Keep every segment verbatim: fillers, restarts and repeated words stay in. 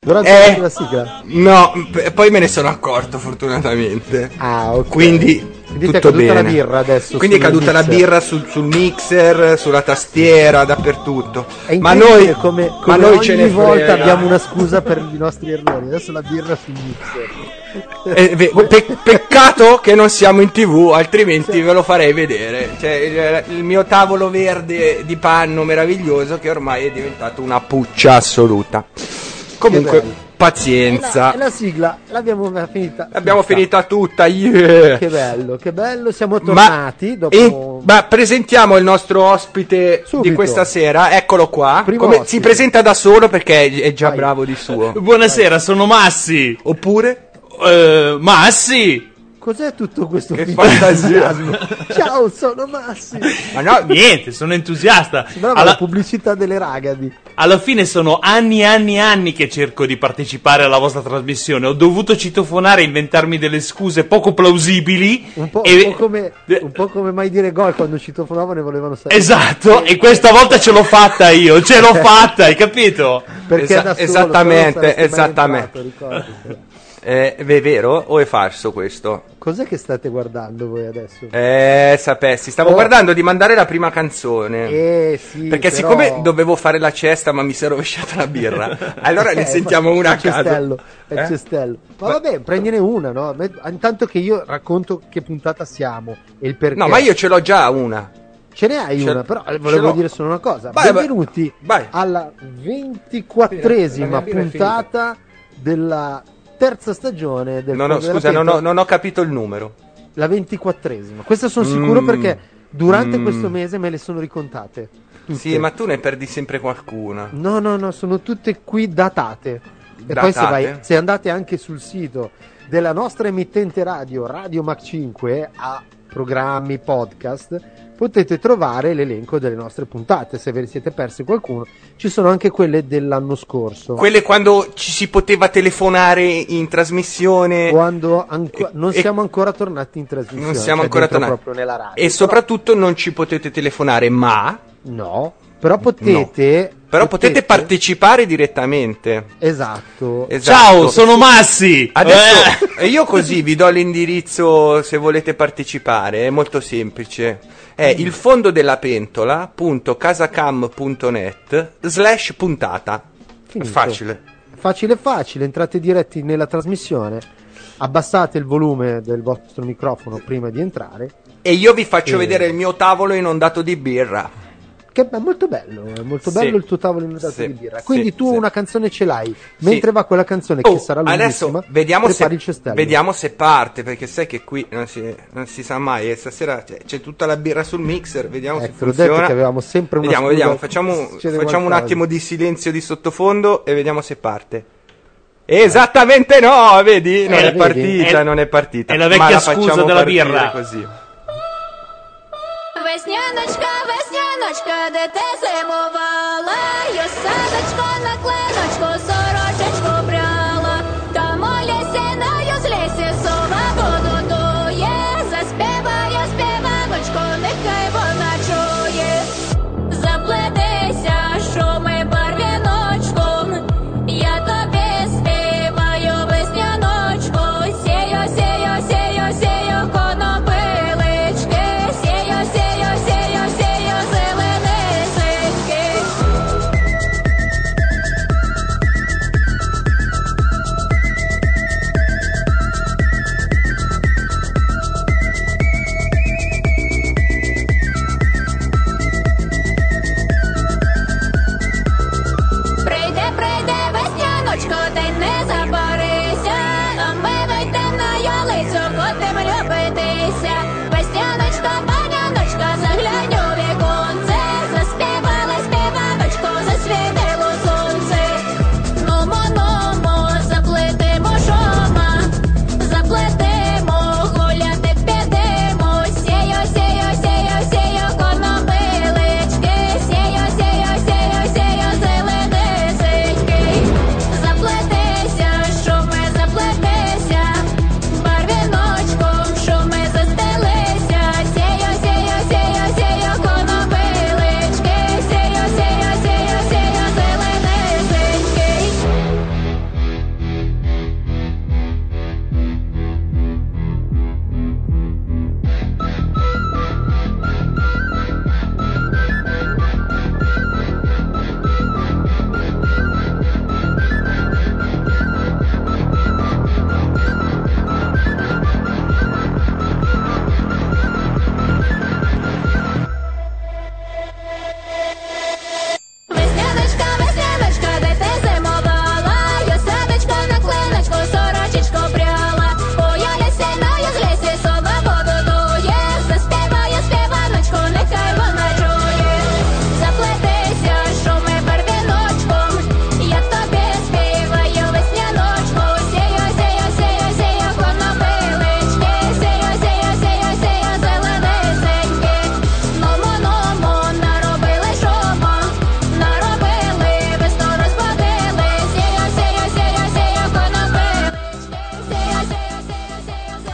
Durante eh, la sigla? No, p- poi me ne sono accorto fortunatamente. Ah, ok. Quindi Quindi tutto è caduta bene. la birra adesso. Quindi è sul caduta la mixer. birra sul, sul mixer, sulla tastiera, dappertutto. È Ma noi, incredibile come, ma come noi ogni ce ne volta frega. abbiamo una scusa per i nostri errori. Adesso la birra sul mixer. Eh, ve- pe- peccato che non siamo in tv, altrimenti ve lo farei vedere. Cioè, il, il mio tavolo verde di panno meraviglioso che ormai è diventato una puccia assoluta. Comunque, bello. pazienza. E la, e la sigla l'abbiamo finita. L'abbiamo tutta. finita tutta. Yeah. Che bello, che bello. Siamo tornati Ma, dopo. e- ma presentiamo il nostro ospite Subito. di questa sera. Eccolo qua. Primo Come, ospite. si presenta da solo perché è, è già Vai. bravo di suo. Buonasera, sono Massi. Oppure? Eh, Massi. Cos'è tutto questo Che finto fantasia. entusiasmo? Ciao, sono Massi. Ma no, Niente, sono entusiasta. Sembrava la Alla, pubblicità delle Ragadi. alla fine sono anni e anni e anni che cerco di partecipare alla vostra trasmissione. Ho dovuto citofonare e inventarmi delle scuse poco plausibili. Un po', e- un po' come, un po' come mai dire gol quando citofonavano e volevano sapere. Esatto, e questa volta ce l'ho fatta io, ce l'ho fatta, hai capito? Perché Esa- da solo, esattamente, però non saresti mai esattamente. entrato, ricordati. Eh, è vero o è falso questo? Cos'è che state guardando voi adesso? Eh, sapessi, stavo Oh. guardando di mandare la prima canzone. Eh sì, Perché però- siccome dovevo fare la cesta ma mi si è rovesciata la birra, allora ne Eh, sentiamo una a è cestello, caso. è Eh? cestello. Ma vabbè, prendine una, no? Me- Intanto che io racconto che puntata siamo e il perché. No, ma io ce l'ho già una. Ce ne hai ce- una, però eh, ce volevo l'ho. dire solo una cosa. Vai, vai. Benvenuti Vai. alla ventiquattresima La mia birra è puntata della terza stagione del No, no, Fondo della scusa, non ho, Pentola. non ho capito il numero. La ventiquattresima. Questo sono sicuro Mm. perché durante Mm. questo mese me le sono ricontate. Tutte. Sì, ma tu ne perdi sempre qualcuna. No, no, no, sono tutte qui datate. E poi se, Datate? vai, se andate anche sul sito della nostra emittente radio, Radio Mac cinque, a programmi, podcast, potete trovare l'elenco delle nostre puntate. Se ve ne siete persi qualcuno, ci sono anche quelle dell'anno scorso. Quelle quando ci si poteva telefonare in trasmissione. Quando anco- non e- siamo ancora tornati in trasmissione. Non siamo cioè ancora dentro tornati. proprio nella radio. E soprattutto non ci potete telefonare, ma. No, però potete. Però potete partecipare direttamente. Esatto. Esatto. Ciao, sono Massi. Adesso Eh. e io così vi do l'indirizzo se volete partecipare, è molto semplice. È il fondo della pentola punto casacam punto net slash puntata. Finito. È facile. Facile facile, entrate diretti nella trasmissione, abbassate il volume del vostro microfono prima di entrare. E io vi faccio Eh. vedere il mio tavolo inondato di birra. Che è molto bello, è molto Sì. bello il tuo tavolo inondato Sì, di birra. Quindi sì, tu sì. una canzone ce l'hai, mentre va quella canzone che Oh, sarà lunghissima. adesso vediamo prepari se, il cestello. vediamo se parte, perché sai che qui non si, non si sa mai. E stasera c'è, c'è tutta la birra sul mixer, vediamo Ecco, se l'ho funziona. detto che avevamo sempre una Vediamo, scusa vediamo, se facciamo, succede facciamo un qualcosa. attimo di silenzio di sottofondo e vediamo se parte. Esattamente no, vedi? Non Eh, è vedi? partita, È- non è partita. è la vecchia Ma la scusa facciamo della partire birra. Così. Весняночка, весняночка, де ти зимувала, я садочко на клиночку, сорочечку пряла, там у лісі на юзлісі сова воду дує, заспіваю співаночку, нехай вона чує, заплетися, шуми барвіночком, я тобі співаю весняночку, сію, сію, сію, сію, конопилички, сію, сію, сію, сію, зелені ситки.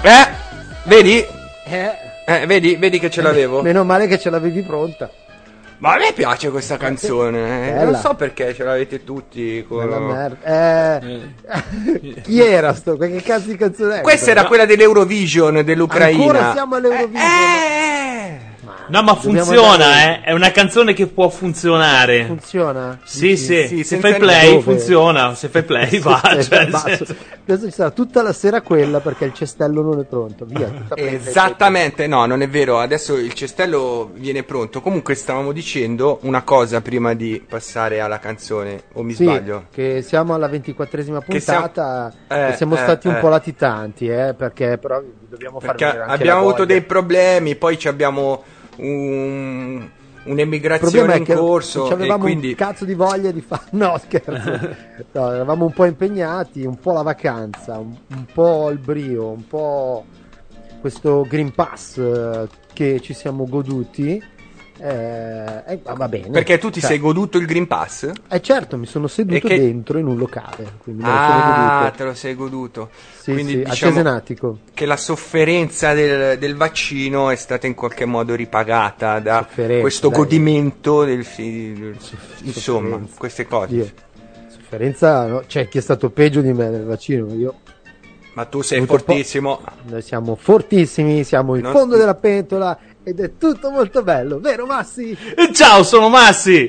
Eh, vedi? Eh, Eh, vedi, vedi che ce l'avevo. meno male che ce l'avevi pronta. Ma a me piace questa canzone. eh. Bella. Non so perché ce l'avete tutti. con- Bella merda. Eh, chi era sto? Che cazzo di canzone è? Questa era quella dell'Eurovision dell'Ucraina. Ancora siamo all'Eurovision. Eh, No, ma Dobbiamo funziona, dare- eh. È una canzone che può funzionare. Funziona? Sì, sì, sì, se senza fai play dove? funziona, se fai play va. Eh, Cioè, nel basso. senso- Adesso ci sarà tutta la sera quella perché il cestello non è pronto. Via, tutta presa. Esattamente, no, non è vero. Adesso il cestello viene pronto. Comunque stavamo dicendo una cosa prima di passare alla canzone, o mi Sì, sbaglio? che siamo alla ventiquattresima Che siamo- puntata eh, e siamo eh, stati un eh. po' latitanti, eh, perché però vi dobbiamo far Perché vedere anche abbiamo la avuto voglia. dei problemi, poi ci abbiamo un, Il un'emigrazione problema è in che corso non e avevamo quindi un cazzo di voglia di fare. No, scherzo. No, eravamo un po' impegnati, un po' la vacanza, un, un po' il brio, un po' questo Green Pass eh, che ci siamo goduti. Eh, eh, va bene. perché tu ti Cioè, sei goduto il Green Pass? Eh certo, mi sono seduto E che- dentro in un locale, quindi me lo sono Ah, goduto. te lo sei goduto. Sì, quindi sì, a diciamo Cesenatico. che la sofferenza del, del vaccino è stata in qualche modo ripagata da Sofferenza, questo dai. godimento del fi- del- insomma, Sofferenza. queste cose. Dio. Sofferenza, no? C'è chi è stato peggio di me nel vaccino, io. Ma tu sei Avuto fortissimo. Noi siamo fortissimi, siamo il Non- fondo della pentola ed è tutto molto bello, vero Massi? Ciao, sono Massi.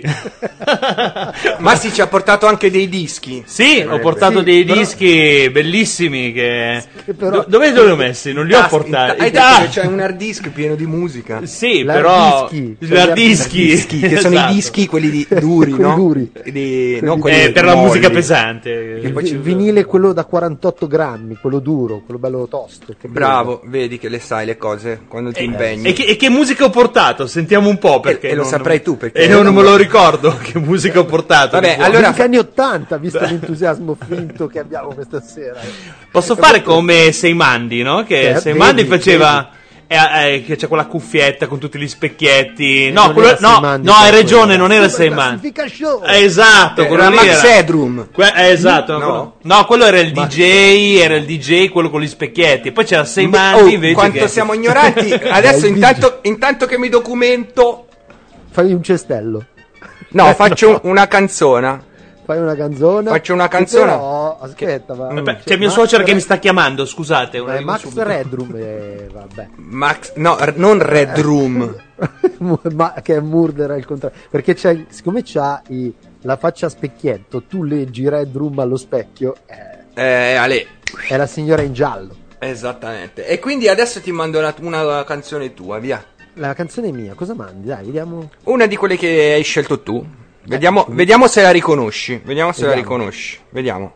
Massi ci ha portato anche dei dischi. Sì, ho portato Sì, dei però- dischi bellissimi che... Che però- Do- dove li ho messi? Non li ho Ah, portati. Hai detto Ah, che c'è un hard disk pieno di musica. sì, L'hard però... dischi. Gli hard dischi. Dischi, che sono Esatto. i dischi quelli di, duri, Quelli no? duri. Di, Quelli no, quelli Eh, per la molli. musica pesante. Che poi Il ci- vinile quello da quarantotto grammi, quello duro, quello bello tosto. che Bravo, vedi che le sai le cose quando ti impegni. E che, e che musica ho portato? Sentiamo un po' perché... E- e lo non- saprai tu, perché- E non, non me lo ricordo che musica ho portato. Vabbè, Di fuori. allora- Negli anni ottanta, visto l'entusiasmo finto che abbiamo questa sera. Posso fare come Seimandi, no? Che Eh, Seimandi vedi, faceva... eh, eh, che c'è quella cuffietta con tutti gli specchietti. No, non quello, era no, Seimandi, no, hai quello. ragione, non era Super Seimandi. Classifica Show. Eh, Esatto, Era quello lì Max era. Headroom. Que- eh, esatto, No? no, quello, no, quello era il D J, era il D J, quello con gli specchietti. Poi c'era Seimandi Oh, invece quanto che... siamo ignoranti. Adesso Eh, il intanto, intanto che mi documento, Fai un cestello. no, faccio una canzone. Fai una canzone. Faccio una che canzone. Però, aspetta, va. Vabbè, c'è mio Max suocero che Re- mi sta chiamando, scusate. un Eh, arrivo Max subito. Redrum, eh, vabbè. Max, no, r- non Red Room. Ma che è Murder al contrario. Perché c'è, siccome c'ha i- la faccia a specchietto, tu leggi Red Room allo specchio, eh, Eh, Ale. è la signora in giallo. Esattamente. E quindi adesso ti mando una, una canzone tua, via. La canzone è mia, cosa mandi? Dai, vediamo. Una di quelle che hai scelto tu. Vediamo, vediamo se la riconosci. Vediamo se la Vediamo. riconosci. Vediamo.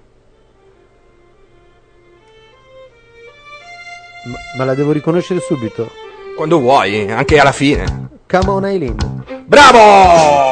Ma, ma la devo riconoscere subito. Quando vuoi, anche alla fine. Come on Eileen. Bravo!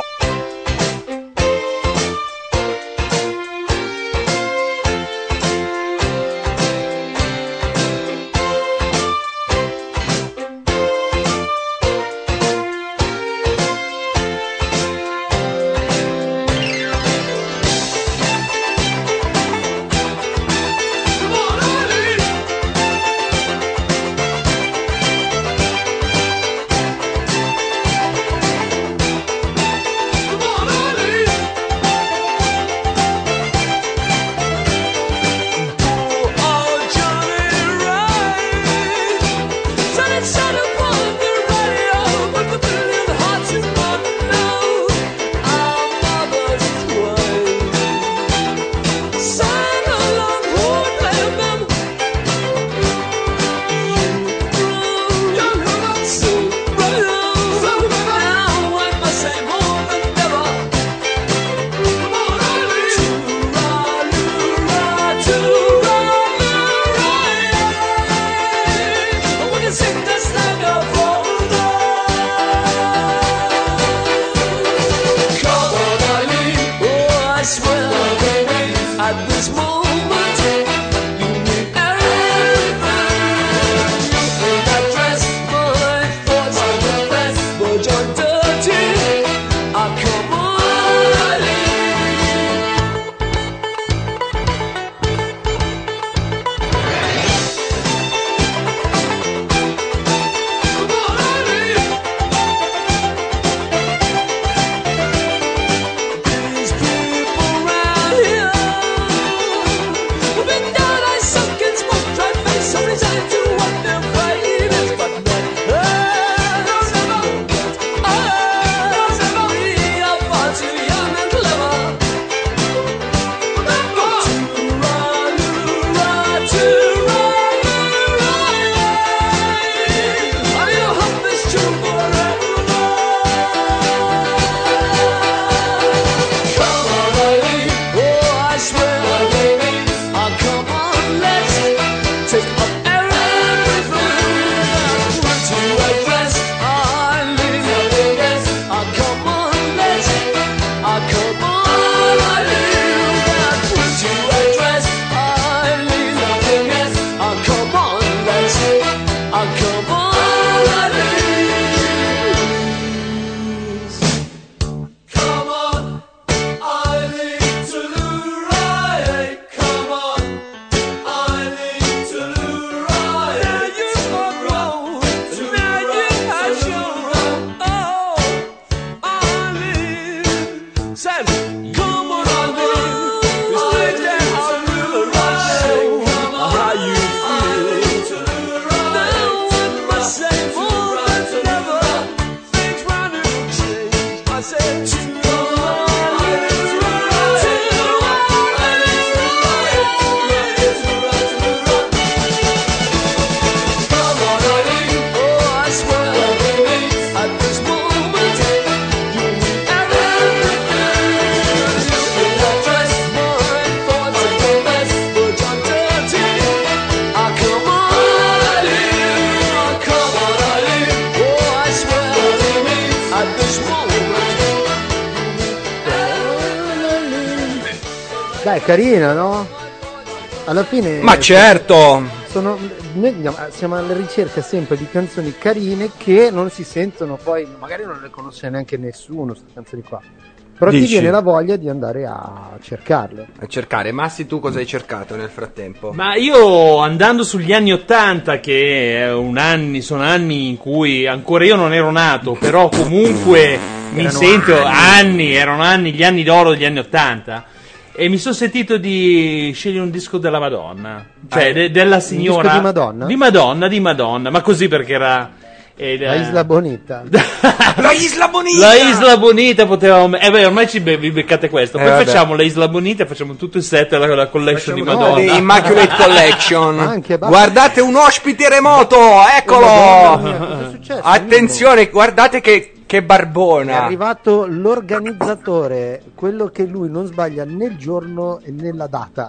Beh, è carina, no? Alla fine... Ma certo! Sono, noi andiamo- siamo alla ricerca sempre di canzoni carine che non si sentono poi, magari non le conosce neanche nessuno, queste canzoni qua. Però ti Dici? viene la voglia di andare a cercarle. A cercare. Massi, tu cosa hai cercato nel frattempo? Ma io andando sugli anni Ottanta, che è un anni, sono anni in cui ancora io non ero nato, però comunque mi Erano sento anni. erano anni, gli anni d'oro degli anni Ottanta. E mi sono sentito di scegliere un disco della Madonna, cioè Ah, de- della signora. disco di Madonna? Di Madonna, di Madonna, ma così perché era. ed- La Isla Bonita. La Isla Bonita! La Isla Bonita potevamo. Eh beh, ormai ci be- vi beccate questo. Eh, Poi vabbè. facciamo la Isla Bonita e facciamo tutto il set, la, la collection Facciamo- di no, Madonna. The Immaculate Collection. Anche, basta. Guardate un ospite remoto, eccolo! Madonna mia, cosa è successo? Attenzione, guardate che, che È barbona. arrivato l'organizzatore, quello che lui non sbaglia né il giorno e né la data.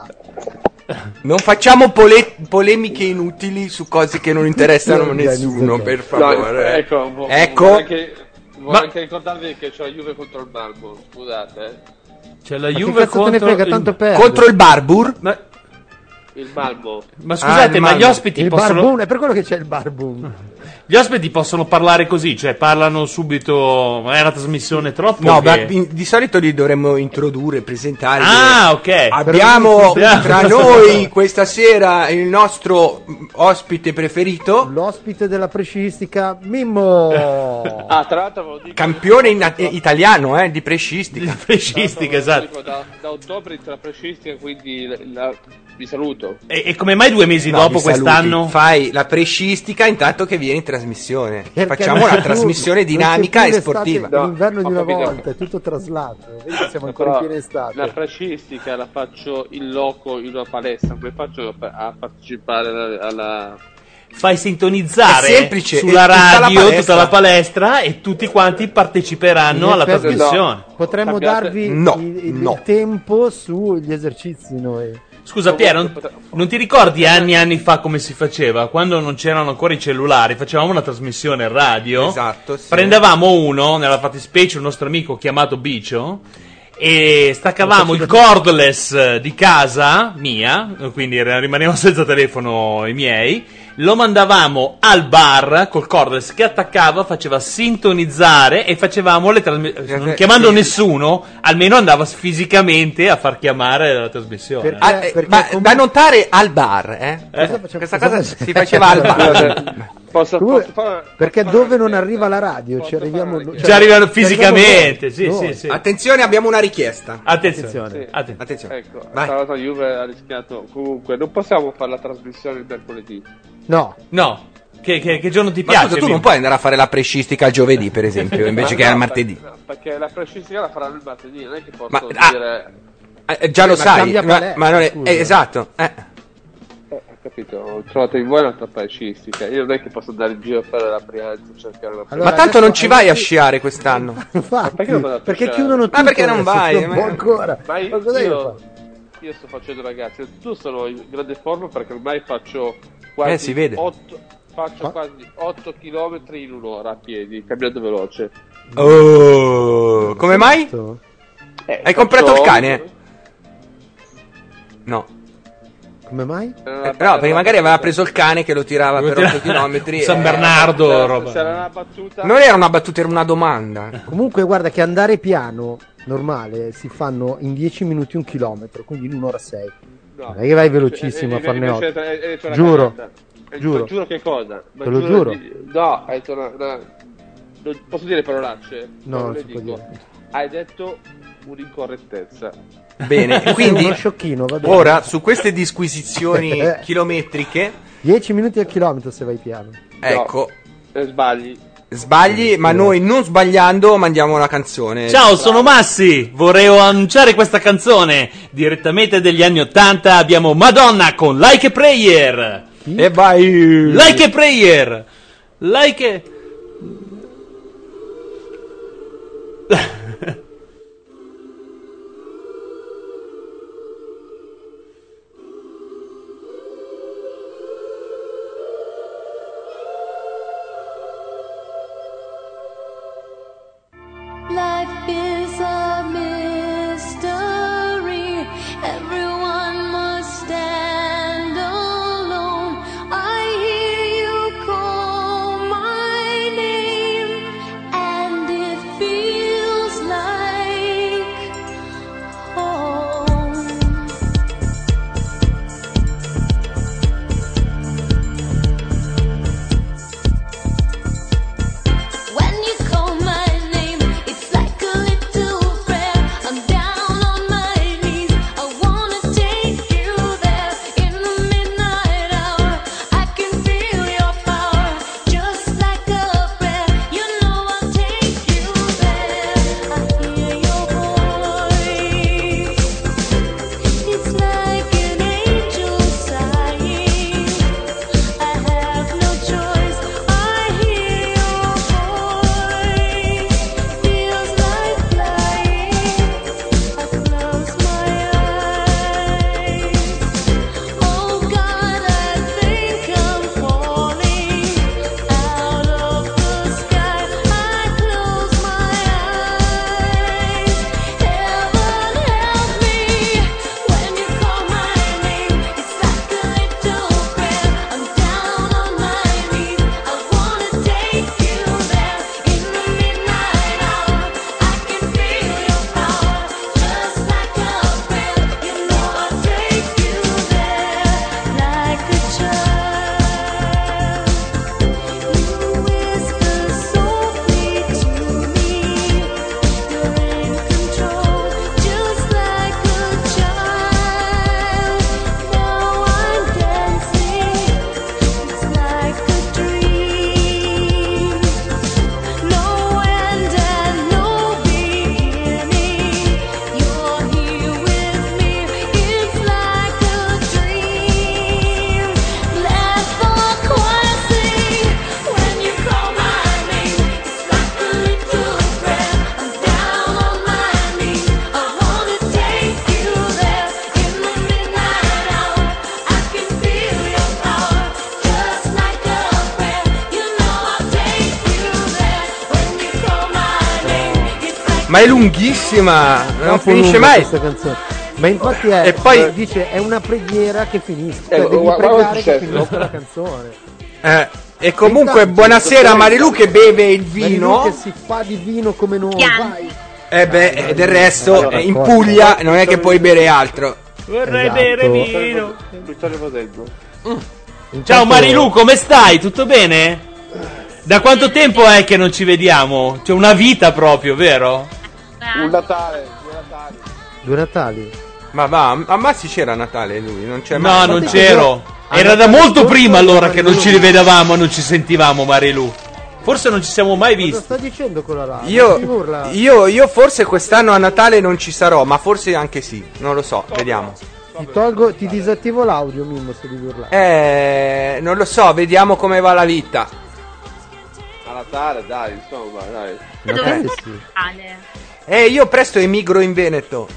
Non facciamo pole- polemiche inutili su cose che non interessano nessuno, per favore. ecco, vo- Ecco. vorrei anche, vorrei Ma- anche ricordarvi che c'è la Juve contro il Malmo, scusate. eh. C'è la Ma che Juve cazzo te ne contro frega, il- tanto per Contro il Barbur? Ma, Il Malmo. ma scusate, il ma gli Malmo. ospiti il possono. barbun, è per quello che c'è il barbun. Gli ospiti possono parlare così, cioè parlano subito. Ma è una trasmissione troppo. No, che- ma in- di solito li dovremmo introdurre, presentare. Ah, ok. Abbiamo Però- tra noi questa sera il nostro ospite preferito, L'ospite della presciistica, Mimmo. Ah, tra l'altro ve lo dico, campione in- eh, italiano eh, di prescistica. Prescistica, tra l'altro esatto. ve lo dico, Da, da ottobre inizia la prescistica, quindi la- la- vi saluto. E, e come mai due mesi No, dopo vi saluti. quest'anno? Fai la prescistica intanto che vieni in trasmissione. Perché Facciamo non una c'è più- trasmissione non c'è dinamica più e l'estate, sportiva. No, L'inverno di ho una capito. volta, è tutto traslato. Vedi che siamo ancora in Però piena estate. la prescistica la faccio in loco in una palestra, come faccio a a partecipare alla... alla- Fai sintonizzare È semplice, sulla è tutta la radio palestra. tutta la palestra e tutti quanti parteciperanno In alla effetti, trasmissione. Potremmo Cambiate- darvi No, il, il no. tempo sugli esercizi noi. Scusa Piero, non, non ti ricordi anni e anni fa come si faceva? Quando non c'erano ancora i cellulari, facevamo una trasmissione in radio. Esatto, sì. Prendevamo uno, nella fattispecie un nostro amico chiamato Bicio, e staccavamo il cordless di casa mia, quindi rimanevamo senza telefono i miei, lo mandavamo al bar col cordless che attaccava, faceva sintonizzare e facevamo le trasmissioni. Non chiamando Sì. nessuno, almeno andava fisicamente a far chiamare la trasmissione. Per- Ah, eh, perché ma comunque- da notare al bar, eh? Cosa facciamo- Questa cosa cosa facciamo? si faceva al bar. Posso, Tu- posso fare- perché posso dove fare non una arriva la richiesta? radio, Posso ci arriviamo fare una noi. richiesta? Ci arrivano Ci arriviamo fisicamente, noi. sì, Noi. sì, sì. Attenzione, abbiamo una richiesta. Attenzione, Attenzione. attenzione. Attenzione. Ecco, Vai. tra l'altro la Juve ha rischiato. Comunque, non possiamo fare la trasmissione il mercoledì. No, No, che, che- che giorno ti Ma piace? scusa, tu Mimmo? non puoi andare a fare la prescistica giovedì, per esempio, invece che No, al martedì. Perché, no, perché la prescistica la faranno il martedì, non è che posso Ma- ah. dire. Eh, già lo ma sai, cambia ma, palestra, ma non è, scusa. eh, esatto. Eh. Eh, ho capito, ho trovato in voi un'altra prescistica. Io non è che posso andare in giro a fare la Brianza, cercare una Allora, ma tanto adesso non ci vai a adesso- sciare quest'anno. infatti, perché non vado a perché pescare? chiudono tutto. Ma perché non adesso, vai? Non può Ma- ancora. Ma io, Ma cos'è che io, fa? io sto facendo, ragazzi, tu sono in grande forma perché ormai faccio quasi Eh, si vede. otto faccio Ma- quasi otto chilometri in un'ora a piedi, camminando veloce. Oh, come mai? Eh, Hai comprato il cane? No. Come mai? Eh, Eh, no, perché magari aveva preso il cane che lo tirava per otto chilometri. San e- Bernardo, Se- roba. se era una battuta. Non era una battuta, era una domanda. Comunque guarda che andare piano normale si fanno in dieci minuti un chilometro, quindi in un'ora sei. No. Non è che vai velocissimo Eh, a farne eh, otto. eh, eh, eh, c'è una Giuro. cagata. Eh, Giuro. Giuro che cosa? Ma Te lo giuro. di- No, hai detto una, una- non- posso dire parolacce? No, non le si può dico. dire. Hai detto un'incorrettezza. Bene, Sei quindi uno sciocchino, va bene. ora su queste disquisizioni chilometriche, dieci minuti al chilometro se vai piano. ecco, Eh, sbagli. sbagli, ma noi non sbagliando mandiamo una canzone. Ciao, sono Massi. Vorrei annunciare questa canzone direttamente degli anni Ottanta. Abbiamo Madonna con Like a Prayer. E vai. Like a Prayer. Like a... Life is a mystery. Everyone Ma è lunghissima, non Troppo finisce lunga mai. questa canzone. Ma infatti è, E poi- dice è una preghiera che finisce, Eh, cioè devi guarda- guarda pregare il che successo. finisca la canzone. Eh, e comunque Intanto, buonasera Marilu che beve il Marilu vino. che si fa di vino come noi, Chianti. vai. E beh, e del resto Allora, eh, in forza. Puglia non è che puoi bere altro. Vorrei Esatto. bere vino. Vittorio Posello. Ciao Intanto- Marilu, come stai? Tutto bene? Da quanto tempo è che non ci vediamo? C'è una vita proprio, vero? Un Natale, due Natali. Due Natali. Ma va, a Massi c'era Natale lui, non c'è No, mai. non Infatti c'ero. io- Era da Natale molto scorso prima allora che non Marilu- ci rivedavamo, non ci sentivamo, Marilu. Forse non ci siamo mai Cosa visti. sta dicendo con la radio? Si Io, urla. io, io forse quest'anno a Natale non ci sarò, ma forse anche sì, non lo so, vediamo. Ti tolgo, ti disattivo l'audio, Mimmo, se devi urlare. Eh, non lo so, vediamo come va la vita. A Natale, dai, insomma, dai. Dove Natale sei sì. Natale? Eh, io presto emigro in Veneto.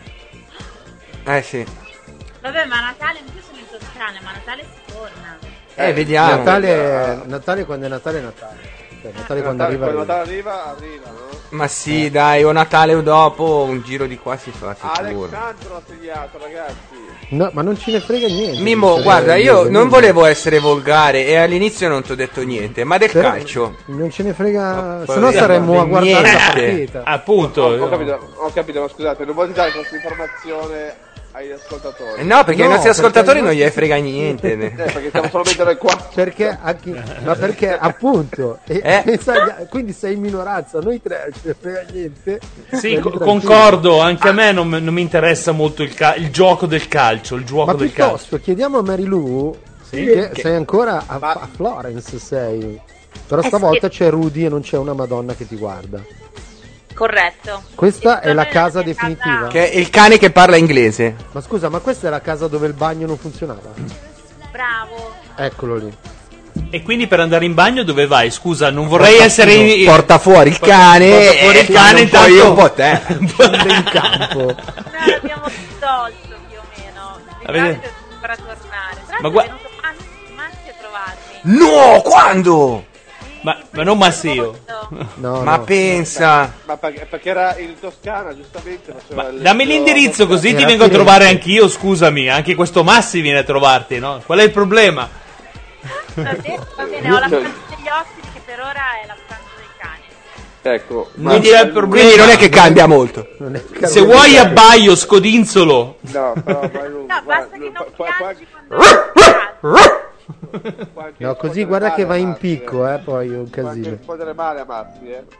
Eh sì. Vabbè, ma Natale, anche sono in Toscana, ma Natale si torna. Eh, Eh, vediamo. Natale, Natale quando è Natale è Natale. Cioè, Natale quando Natale, arriva, quando arriva. Natale arriva, arriva, no? Ma sì, dai, o Natale o dopo, un giro di qua si fa sicuro. Alessandro ha segnato, ragazzi. No, ma non ce ne frega niente. Mimmo, Cioè, guarda, io Mimmo. non volevo essere volgare e all'inizio non ti ho detto niente, ma del Però calcio. Non ce ne frega, Ma se no poi- saremmo a guardare la niente. partita. Appunto. Ho, ho capito, ho capito, ma scusate, non volete dare questa informazione agli ascoltatori? Eh, No, perché No, ai nostri perché ascoltatori i non nostri- gliene frega niente. Eh, perché stiamo solamente noi qua. Perché a chi- ma perché appunto e- Eh? pensa agli- quindi sei in minoranza, noi tre non ce ne frega niente. Sì, Stai co- tranquillo. concordo, anche a me non, non mi interessa molto il, ca- il gioco del calcio, il gioco Ma del calcio. piuttosto chiediamo a Marilu Sì? che, Che- sei ancora a, Ma- a Florence sei. Però Eh, stavolta sì. c'è Rudy e non c'è una Madonna che ti guarda. Corretto. Questa è la Dove casa è definitiva. Che è il cane che parla inglese. Ma scusa, ma questa è la casa dove il bagno non funzionava? Bravo. Eccolo lì. E quindi per andare in bagno dove vai? Scusa, non vorrei essere in... Porta fuori il cane. Porta fuori il e cane, un po' intanto- io, un po' te. Scende in campo. No, l'abbiamo tolto più o meno. Di Avete- solito devo ancora tornare. Tra Ma l'altro gua- è venuto Massi, Massi a trovarmi. No, quando? Ma, ma non Massio. No, Ma no. pensa. Ma perché, perché era in Toscana, giustamente. faceva Ma il- dammi l'indirizzo così Era ti vengo a Firenze. trovare anch'io, scusami. Anche questo Massi viene a trovarti, no? Qual è il problema? Va bene, va bene, ho la stanza degli ospiti che per ora è la stanza dei cani. Ecco. Non Quindi, c'è problema. quindi non è che cambia molto. Non è Se vuoi abbaio, scodinzolo. No, però Marilu, No, basta guarda, che non puoi- puoi- piangi quando è puoi anche No, così rispondere guarda male che a va in Massi, picco, eh, poi è un Puoi anche casino. rispondere male a Massi, eh.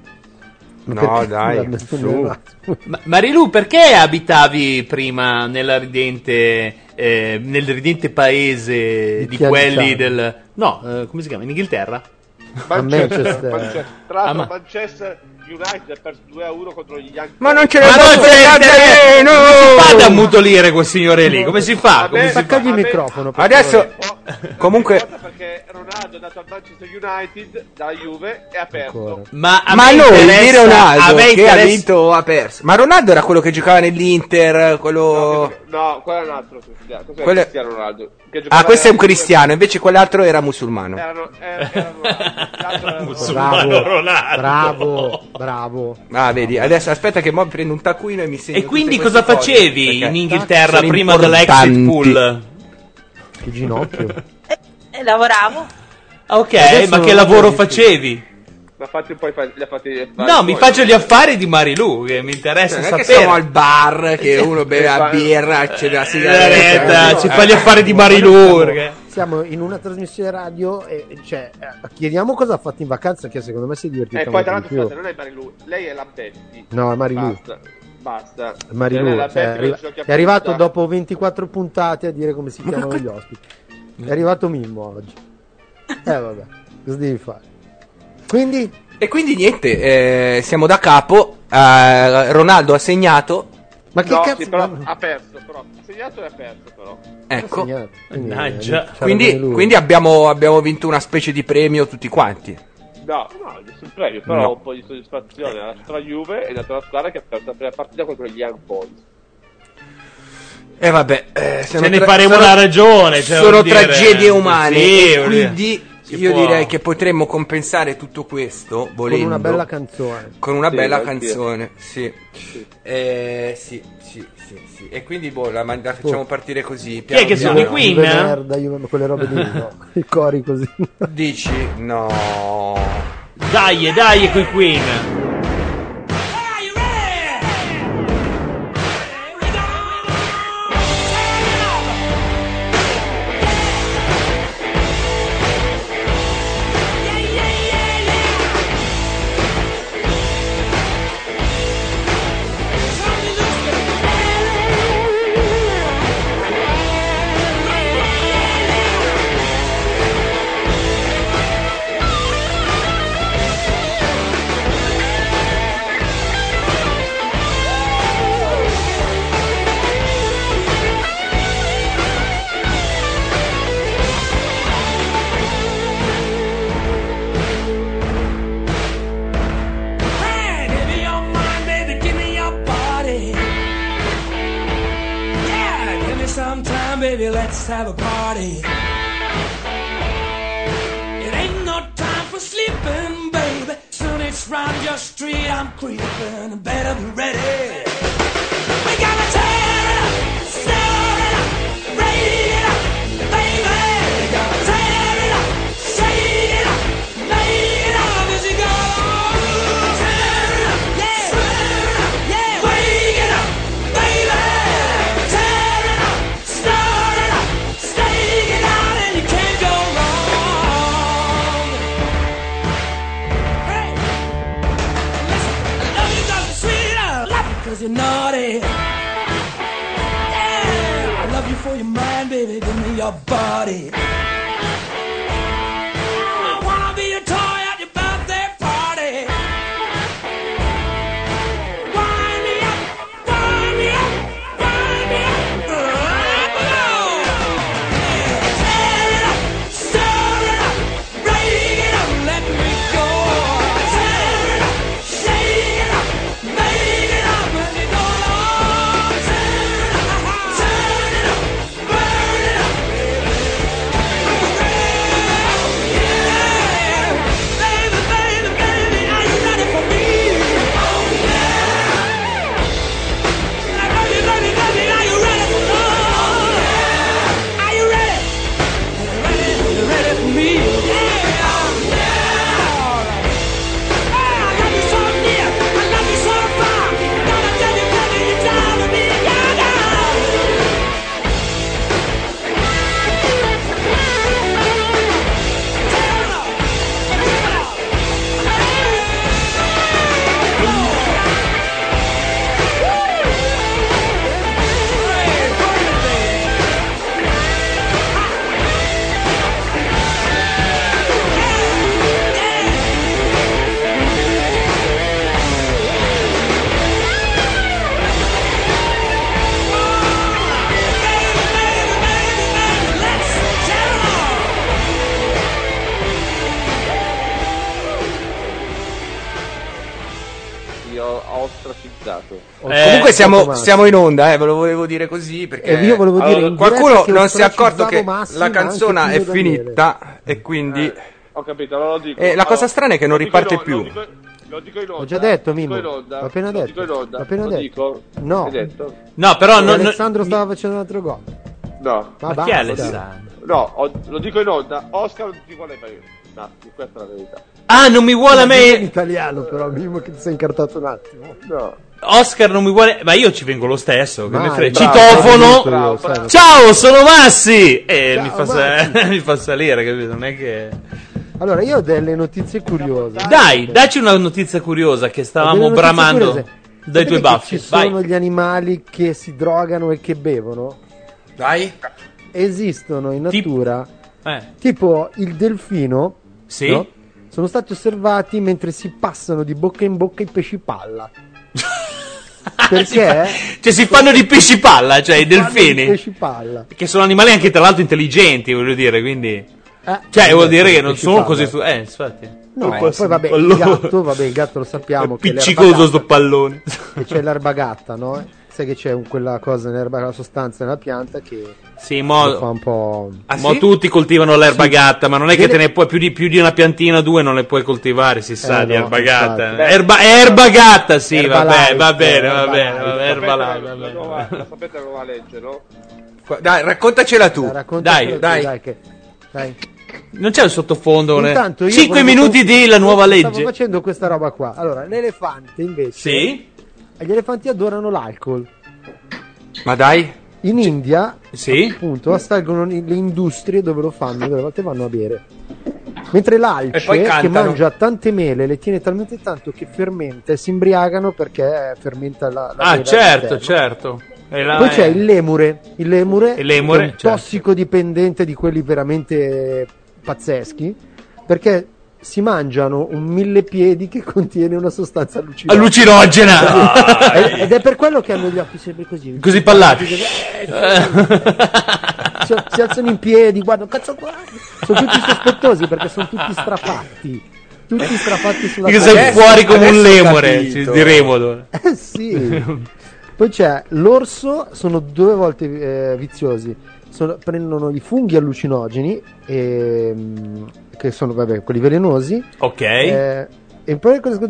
No, dai, Guarda, su. Ma- Marilu, perché abitavi prima nella ridente, eh, nel ridente paese Di di Chianciano. quelli del... No, eh, come si chiama? In Inghilterra? Manchester. Manchester. Tra l'altro Ah, ma- Manchester United ha perso due a uno contro gli Yankee. Ma non ce ne Ma non può c'è fregare, no! Come si fa ad no! ammutolire quel signore lì? Come si fa? Vabbè, Come si fa? Staccagli il Vabbè. microfono. per Adesso, favore. comunque, Perché Ronaldo è andato al Manchester United dalla Juve e ha perso. Ancora. Ma, a ma me noi di interessa- a Ronaldo me che ha interessa- vinto o ha perso. Ma Ronaldo era quello che giocava nell'Inter, quello... No, no, quello è un altro Cristiano. Cos'è Quello è- Cristiano Ronaldo? Che giocava Ah, questo è un nella- cristiano, invece quell'altro era musulmano. Erano, er- erano l'altro era Musulmano Bravo, Ronaldo. bravo, bravo. Ah, vedi, adesso aspetta che mo prendo un taccuino e mi segno E quindi tutte cosa queste cose, facevi perché in Inghilterra sono prima dell'exit importanti. pool? Che ginocchio. E lavoravo. Ah, ok, Adesso ma che non lavoro lo dici. facevi? Ma fatti un po' i fa- li ha fatti fare No, mi voi. faccio gli affari di Marilu, che mi interessa Non è che sapere. siamo al bar che uno beve la birra, accende la Sigaretta, sigaretta. ci fa gli affari di Marilu. perché- Siamo in una trasmissione radio e cioè, eh, chiediamo cosa ha fatto in vacanza, che secondo me si è divertito E poi molto tra di l'altro più. scusate, non è Marilu, lei è la Betti. No, è Marilu. Basta. Basta. Marilu, Lei è la cioè, è, Betti, arri- non ci è arrivato appunta. dopo ventiquattro puntate a dire come si chiamano gli ospiti. È arrivato Mimmo oggi. Eh vabbè, cosa devi fare? Quindi, E quindi niente, eh, siamo da capo. eh, Ronaldo ha segnato. ma che No, cazzo? sì, però ma- ha perso, però. Ha segnato e ha perso, però. ha Ecco. segnato, quindi, Mannaggia. eh, c'ha Quindi, ragione lui. quindi abbiamo, abbiamo vinto una specie di premio tutti quanti. No, no, nessun premio, però No. un po' di soddisfazione. La nostra Juve è stata una squadra che ha perso la prima partita contro gli Young Boys. E vabbè, eh, sono Ce ne tra- faremo sono- una ragione. cioè, sono vuol dire- tragedie umane. Sì, e vuol dire- quindi Si Io può- direi che potremmo compensare tutto questo volendo Con una bella canzone. con una Sì, bella anch'io. canzone, sì. Eh, sì, sì, sì, sì. E quindi boh, la, man- la facciamo Oh. partire così. Chi è che piano sono i piano. Queen? Juve merda, Juve- quelle robe lì, no. I cori così. Dici? No. Dai, dai, coi Queen. Hey, give me your mind, baby, give me your body. Yeah, give me some time, baby, let's have a party. It ain't no time for sleeping, baby. Soon it's round your street, I'm creeping. Better be ready. We gotta tear it up, stir it up, raise it up, baby. We gotta tear it up, shake it up, make it up as you go. Tear it up, yeah, stir it up, yeah, wake it up, baby. Tear it up, stir it up, shake it out, and you can't go wrong. Hey, listen, I love you 'cause you're sweet, I love you 'cause you're naughty. Yeah, I love you for your mind, baby, give me your body. I wanna be a toy at your birthday party. Wind me up, wind me up, wind me up. Tear it up, stir it up, break it up, let me go. Tear it up, shake it up, make it up, let me go. Turn it up, turn it up, burn it up, baby. Yeah, baby, baby, baby, are you ready for me? Oh yeah. Baby, baby, baby, are you ready for love? Are you ready? Ready, you ready for me? Yeah, oh yeah. Hey, I love you so near, I love you so far. Gonna tell you, baby, you're driving me gaga. Tear it up, rip it up. Hey, burn it, baby. Io ho ostracizzato. Ho Eh, Comunque siamo, Massi. siamo in onda, eh, ve lo volevo dire così perché E io volevo dire allora, in qualcuno diretta che non si è accorto che ostracizzavo Massi, la ma canzone anche è Pino Daniele. finita e quindi Eh, ho capito, allora lo dico. E la cosa Allora, strana è che non lo dico riparte in- più. Lo dico, lo dico in onda. L'ho già detto, lo dico Mimmo. in onda, L'ho appena lo detto. dico in onda. L'ho appena lo detto. dico? No. Hai detto? No, però E non, non- Alessandro stava facendo un altro gol. No. Ma, Ma chi è basta. Alessandro? No, ho- lo dico in onda. Oscar non ti vuole mai. No, questa è la verità. Ah, non mi vuole a Dillo in me. italiano però, Mimmo, che ti sei incartato un attimo. No. Oscar non mi vuole. Ma io ci vengo lo stesso. Che Vai, mi frega. bravo, Citofono. bravo, bravo. sai. Ciao, sono Massi. E Ciao, mi, fa sa- Massi. mi fa salire, capito? Non è che. Allora, io ho delle notizie curiose. Dai, dacci una notizia curiosa che Ho delle stavamo notizie bramando curiose. dai Sapete tuoi che baffi. Ci Vai. sono gli animali che si drogano e che bevono? dai, Esistono in Tip- natura, Eh. tipo il delfino, Sì? no? Sono stati osservati mentre si passano di bocca in bocca i pesci palla. Perché? Si fa- cioè si fanno di pesci palla, cioè i Fanno di delfini. pesci palla. Che sono animali anche tra l'altro intelligenti, voglio dire, quindi. Eh, Cioè, vuol eh, dire che non pesci sono palla. così su. Eh, infatti. No, Eh, poi sì, vabbè, il pallone. gatto, vabbè, il gatto lo sappiamo È che appiccicoso l'erba sto gatta- pallone. che c'è l'erba gatta, no? sai che c'è un- quella cosa nell'erba, la sostanza nella pianta che Sì, lo mo, fa un po'. Ah, mo sì? tutti coltivano l'erba Sì. gatta, ma non è che Deve- te ne puoi più di, più di una piantina o due, non le puoi coltivare, si sa Eh, di no, erba gatta. infatti. Erba, erba gatta, sì, Erba vabbè, light, va bene, va erba bene, light. va bene, erba Sapete light, la, va la bene. nuova, la sapete la nuova legge, no? Qua- Dai, raccontacela tu. Dai, raccontacelo tu, dai. dai, che- dai. Non c'è il sottofondo? ne- Intanto io Cinque volevo- minuti di la nuova Stavo legge. facendo questa roba qua. Allora, l'elefante invece. Sì? Gli elefanti adorano l'alcol. Ma dai. In India, Sì? appunto, assalgono le industrie dove lo fanno, dove a volte vanno a bere. Mentre l'alce, E poi che cantano. mangia tante mele, le tiene talmente tanto che fermenta e si imbriagano perché fermenta la, la Ah, mela certo, all'interno. certo. E la- Poi c'è il lemure. Il lemure, Il lemure, è un certo. tossicodipendente di quelli veramente pazzeschi, perché si mangiano un mille piedi che contiene una sostanza allucinante. Allucinogena! Ed ed è per quello che hanno gli occhi sempre così. Così pallati. Si, si alzano in piedi, guardano, cazzo qua. Sono tutti sospettosi perché sono tutti strafatti. Tutti strafatti sulla Che testa. sei fuori come un adesso ho lemure, capito. ci diremo. Eh sì. Poi c'è l'orso, sono due volte eh, viziosi. Sono- prendono i funghi allucinogeni, ehm, che sono vabbè, quelli velenosi. Ok. eh, e poi cosa-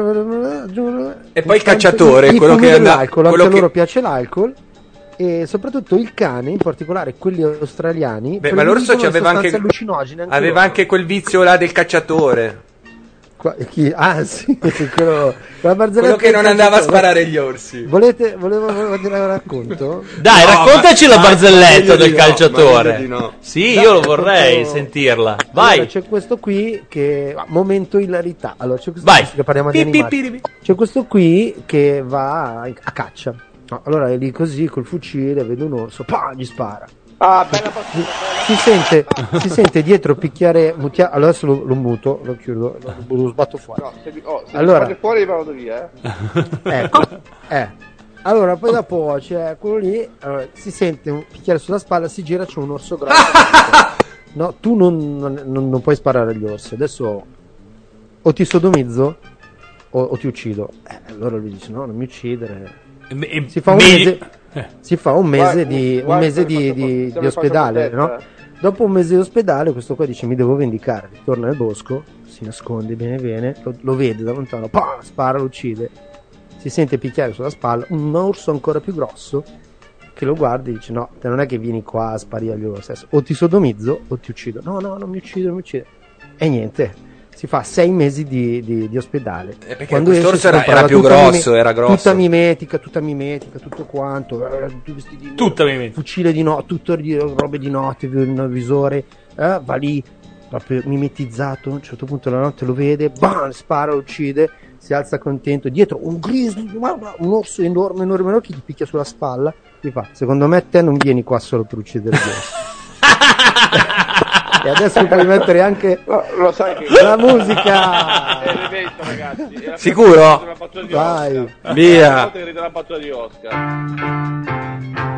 E poi il cacciatore, i quello funghi che anda- dell'alcol, quello anche a che- loro piace l'alcol. E soprattutto il cane, in particolare quelli australiani, Beh, ma l'orso prediligono le c'aveva anche, sostanze allucinogene. anche aveva loro. anche quel vizio là del cacciatore. Qua- chi- ah sì, quello, quella barzelletta Quello che del non andava a cacciatore. sparare gli orsi. Volete, volevo, volevo dire un racconto? Dai, No, raccontaci ma- la ma- barzelletta meglio del di no, ma calciatore. meglio di no. Sì, Dai, io lo racconto- vorrei sentirla. Allora, Vai. c'è questo qui che ah, momento ilarità. Allora, c'è questo Vai. che parliamo di Pi, pi, animali. pi, pi. C'è questo qui che va a, a caccia. No, allora è lì così col fucile, vede un orso, pa, gli spara. Ah, bella battuta. Si sente, si sente dietro picchiare. Mutia- allora adesso lo, lo muto, lo chiudo, lo, lo sbatto fuori. No, se, mi- oh, se Allora. mi fate fuori vado via, eh. Ecco, eh. Allora, poi dopo c'è quello lì, allora, si sente un picchiare sulla spalla, si gira, c'è un orso grosso. No, tu non, non- non- non puoi sparare agli orsi. Adesso o ti sodomizzo o, o ti uccido. Eh, allora lui dice: no, non mi uccidere. E- e- Si fa un meglio- mese, si fa un mese Guarda, di, un guarda mese se di, mi faccio- di- se di mi faccio ospedale, contenta, no? eh. Dopo un mese di ospedale, questo qua dice: mi devo vendicare. Ritorna nel bosco, si nasconde bene bene, lo, lo vede da lontano, pam, spara, lo uccide. Si sente picchiare sulla spalla un orso ancora più grosso che lo guarda e dice: no, te non è che vieni qua a sparire agli orsi, adesso o ti sodomizzo o ti uccido. No, no, non mi uccido, non mi uccido. E niente. Si fa sei mesi di, di, di ospedale. Eh, perché Quando quest'orso esce si era- comprava era più tutta grosso, mime- era grosso. Tutta mimetica, tutta mimetica, tutto quanto. eh, tutti vestiti di Tutta mimetica. fucile di notte, tutto di robe di notte, il visore, eh, va lì, proprio mimetizzato. A un certo punto la notte lo vede, bam, spara, lo uccide, si alza contento. Dietro un grizzly, guarda, un orso enorme, enorme, enorme, che gli picchia sulla spalla. Gli fa: secondo me te non vieni qua solo per uccidere gli orsi. E adesso puoi mettere anche No, lo sai che la musica. è l'evento, ragazzi. È la Sicuro? prima volta che ride una battuta di Vai. Oscar. Via. È la prima volta che ride una battuta di Oscar.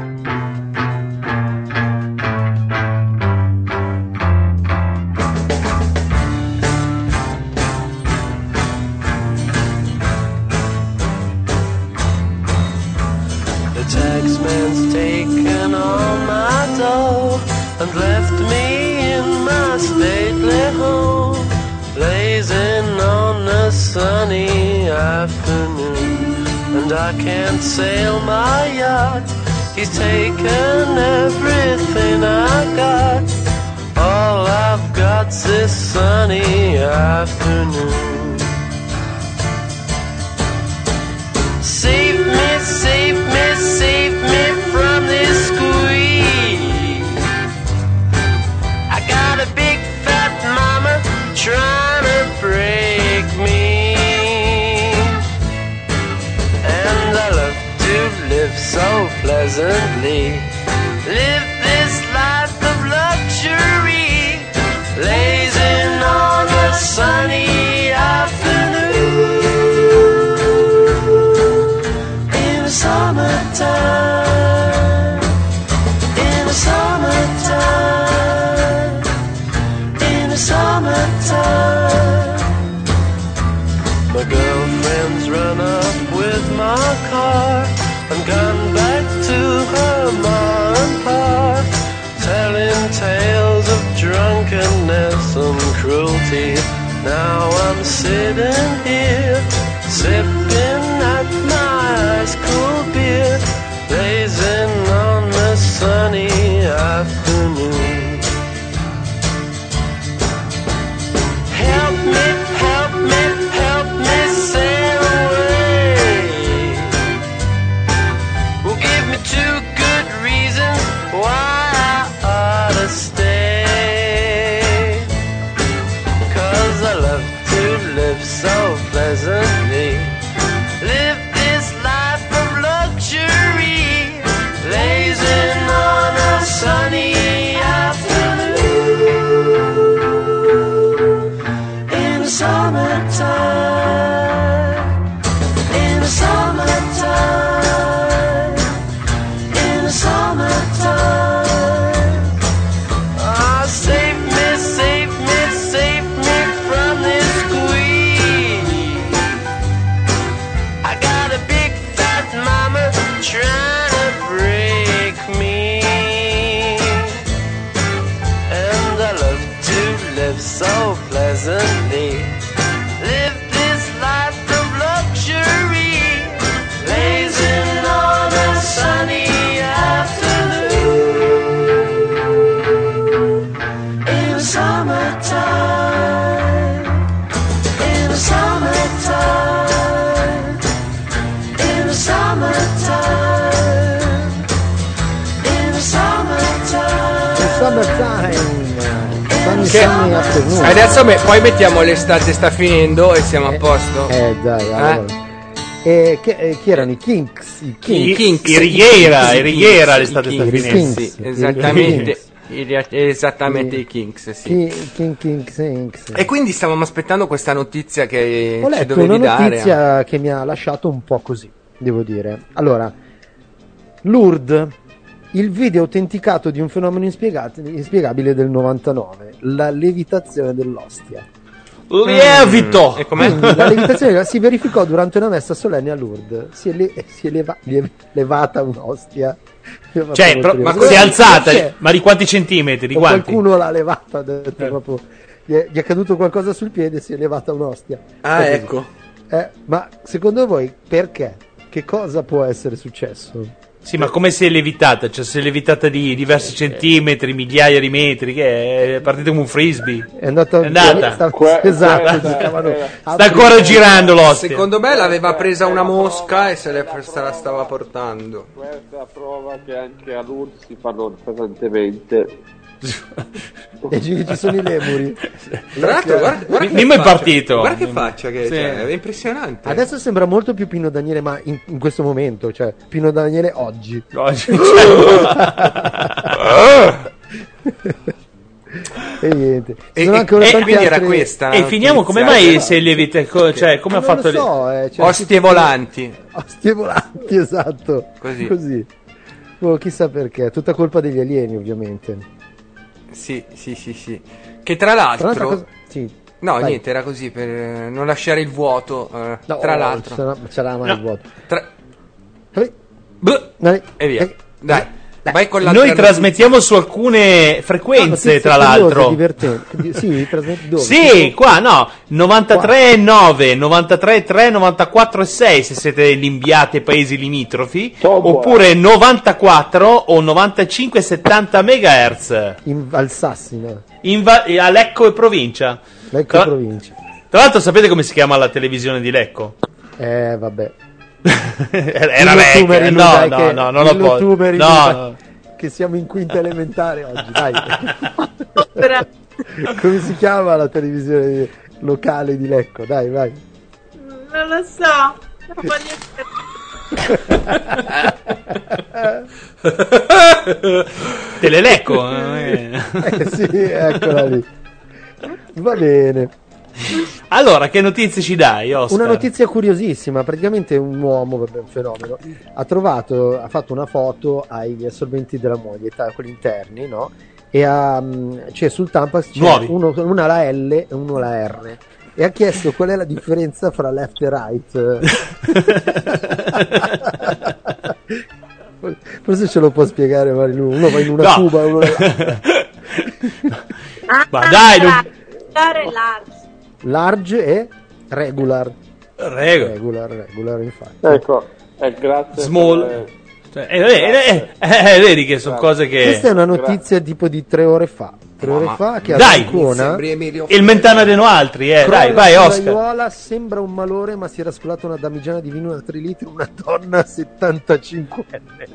The taxman's taken all my dough and left me in my stately home, blazing on a sunny afternoon. And I can't sail my yacht, he's taken everything I got. All I've got's this sunny afternoon. Save me, save me, save me from this squeeze. I got a big fat mama trying to break me, and I love to live so pleasantly. Live this life of luxury, blazing on a sunny afternoon. In the summertime, in the summertime, in the summertime. My girlfriends run up with my car, and gone back to her ma and pa, telling tales of drunkenness and cruelty. Now I'm sitting here, sipping at my ice cold beer, blazing on a sunny afternoon. Help me, help me, help me sail away. Well, give me two good reasons why I ought to stay. 'Cause I love to live so pleasantly, live this life of luxury, blazing on a sunny afternoon. In the summertime, in the summertime, in the summertime. Ah, save me, save me, save me from this squeeze. I got a big fat mama trying to break me, and I love to live so pleasantly, live this life of luxury, blazing on a sunny afternoon. In the summertime, in the summertime, in the summertime, in the summertime. Il summertime. Sunny, Che- sunny afternoon. Adesso me- poi mettiamo l'estate sta finendo e siamo a posto. Eh dai, allora. E che, eh, chi erano i Kinks? I I, Kinks. Kinks. i Righiera, I i Righiera Kinks, l'estate i sta Kinks, finendo. Kinks. Sì, esattamente. I I- esattamente i Kinks, sì. Ki- King, King, Kinks. E quindi stavamo aspettando questa notizia che Ho ci letto dovevi una dare. notizia che mi ha lasciato un po' così, devo dire. Allora, Lourdes, il video autenticato di un fenomeno inspiegat- inspiegabile del novantanove, la levitazione dell'ostia. Lievito! E com'è? Quindi la levitazione si verificò durante una messa solenne a Lourdes. Si è, le- si è leva- lie- levata un'ostia. Mi ha fatto Cioè, molto pro- ridere. ma si è alzata, C'è. ma di quanti centimetri? Di O quanti? qualcuno l'ha levata, ha detto Eh. proprio, gli, è, gli è caduto qualcosa sul piede e si è levata un'ostia. Ah, Così. ecco. Eh, ma secondo voi perché? Che cosa può essere successo? Sì, ma come si è levitata? Cioè, si è levitata di diversi centimetri, migliaia di metri, che è partita come un frisbee. È andata, È andata. sta- Que- esatto, questa si chiamano era- Sta ancora altri- girando l'ostia. Secondo me l'aveva presa una mosca e se, le- se la stava portando. Questa è la prova che anche a Lourdes si fanno pesantemente. E ci, ci sono i lemuri. Tra l'altro, guarda, guarda che Mimmo è faccia. partito. Guarda che faccia che Sì. cioè, è impressionante. Adesso sembra molto più Pino Daniele, ma in, in questo momento, cioè Pino Daniele oggi. Oggi- E niente. Ci E, sono e- anche una e tanti quindi era altri- questa. E la finiamo, come notizia. mai si è levita? co- Cioè, come Ah, ha non fatto lo so, eh, cioè, Ostie volanti. Ostie volanti, esatto. Così. Così. Oh, chissà perché, tutta colpa degli alieni, ovviamente. Sì, sì, sì, sì. Che tra Tra l'altro. l'altra cosa... Sì. No, Vai. niente, era così per eh, non lasciare il vuoto. eh, No, tra oh, l'altro. c'era, c'era mai No. il vuoto. Tra- Vai, Bleh, vai. e via. Eh, Dai, dai. vai con la Noi trasmettiamo su alcune frequenze, notizie tra curiose, l'altro. divertenti. Sì, trasmetti dove? Sì, qua no, novantatré e nove, novantatré e tre, novantaquattro e sei se siete limbiate paesi limitrofi, Tobo. oppure novantaquattro o novantacinque e settanta megahertz In Valsassina, in Va- a Lecco e provincia. Lecco Tra- provincia. Tra l'altro sapete come si chiama la televisione di Lecco? Eh, vabbè. Era Dillo tu, vecchia, Marilu, no, dai, no, che- no, non lo dillo posso. tu, Marilu, No, dai, no. che siamo in quinta elementare oggi, dai. Ora- Come si chiama la televisione locale di Lecco? Dai, vai. Non lo so. Non voglio Telelecco. eh. Eh sì, eccola lì. Va bene. Allora, che notizie ci dai, Oscar? Una notizia curiosissima, praticamente un uomo, vabbè, un fenomeno, ha trovato, ha fatto una foto agli assorbenti della moglie, ta- quelli interni, no? E ha, mh, c'è sul Tampax c'è Nuovi. uno, una la L e uno la R. E ha chiesto qual è la differenza fra left e right. Forse ce lo può spiegare Marilu. Uno va in una No. cuba, uno Ah, Ma dai, non- Large, large. large e regular. Rego. Regular, regular, infatti. Ecco, eh, grazie. Small. per- Cioè, eh, eh, eh, eh, vedi che sono cose Questa è che. una notizia tipo di tre ore fa. Tre ore fa che a Dai! Ancona Sembri Emilio Il Mentana deno altri, eh. Dai, vai, sulla Oscar. aiuola, sembra un malore, ma si era scolata una damigiana di vino da tre litri, una donna settantacinquenne.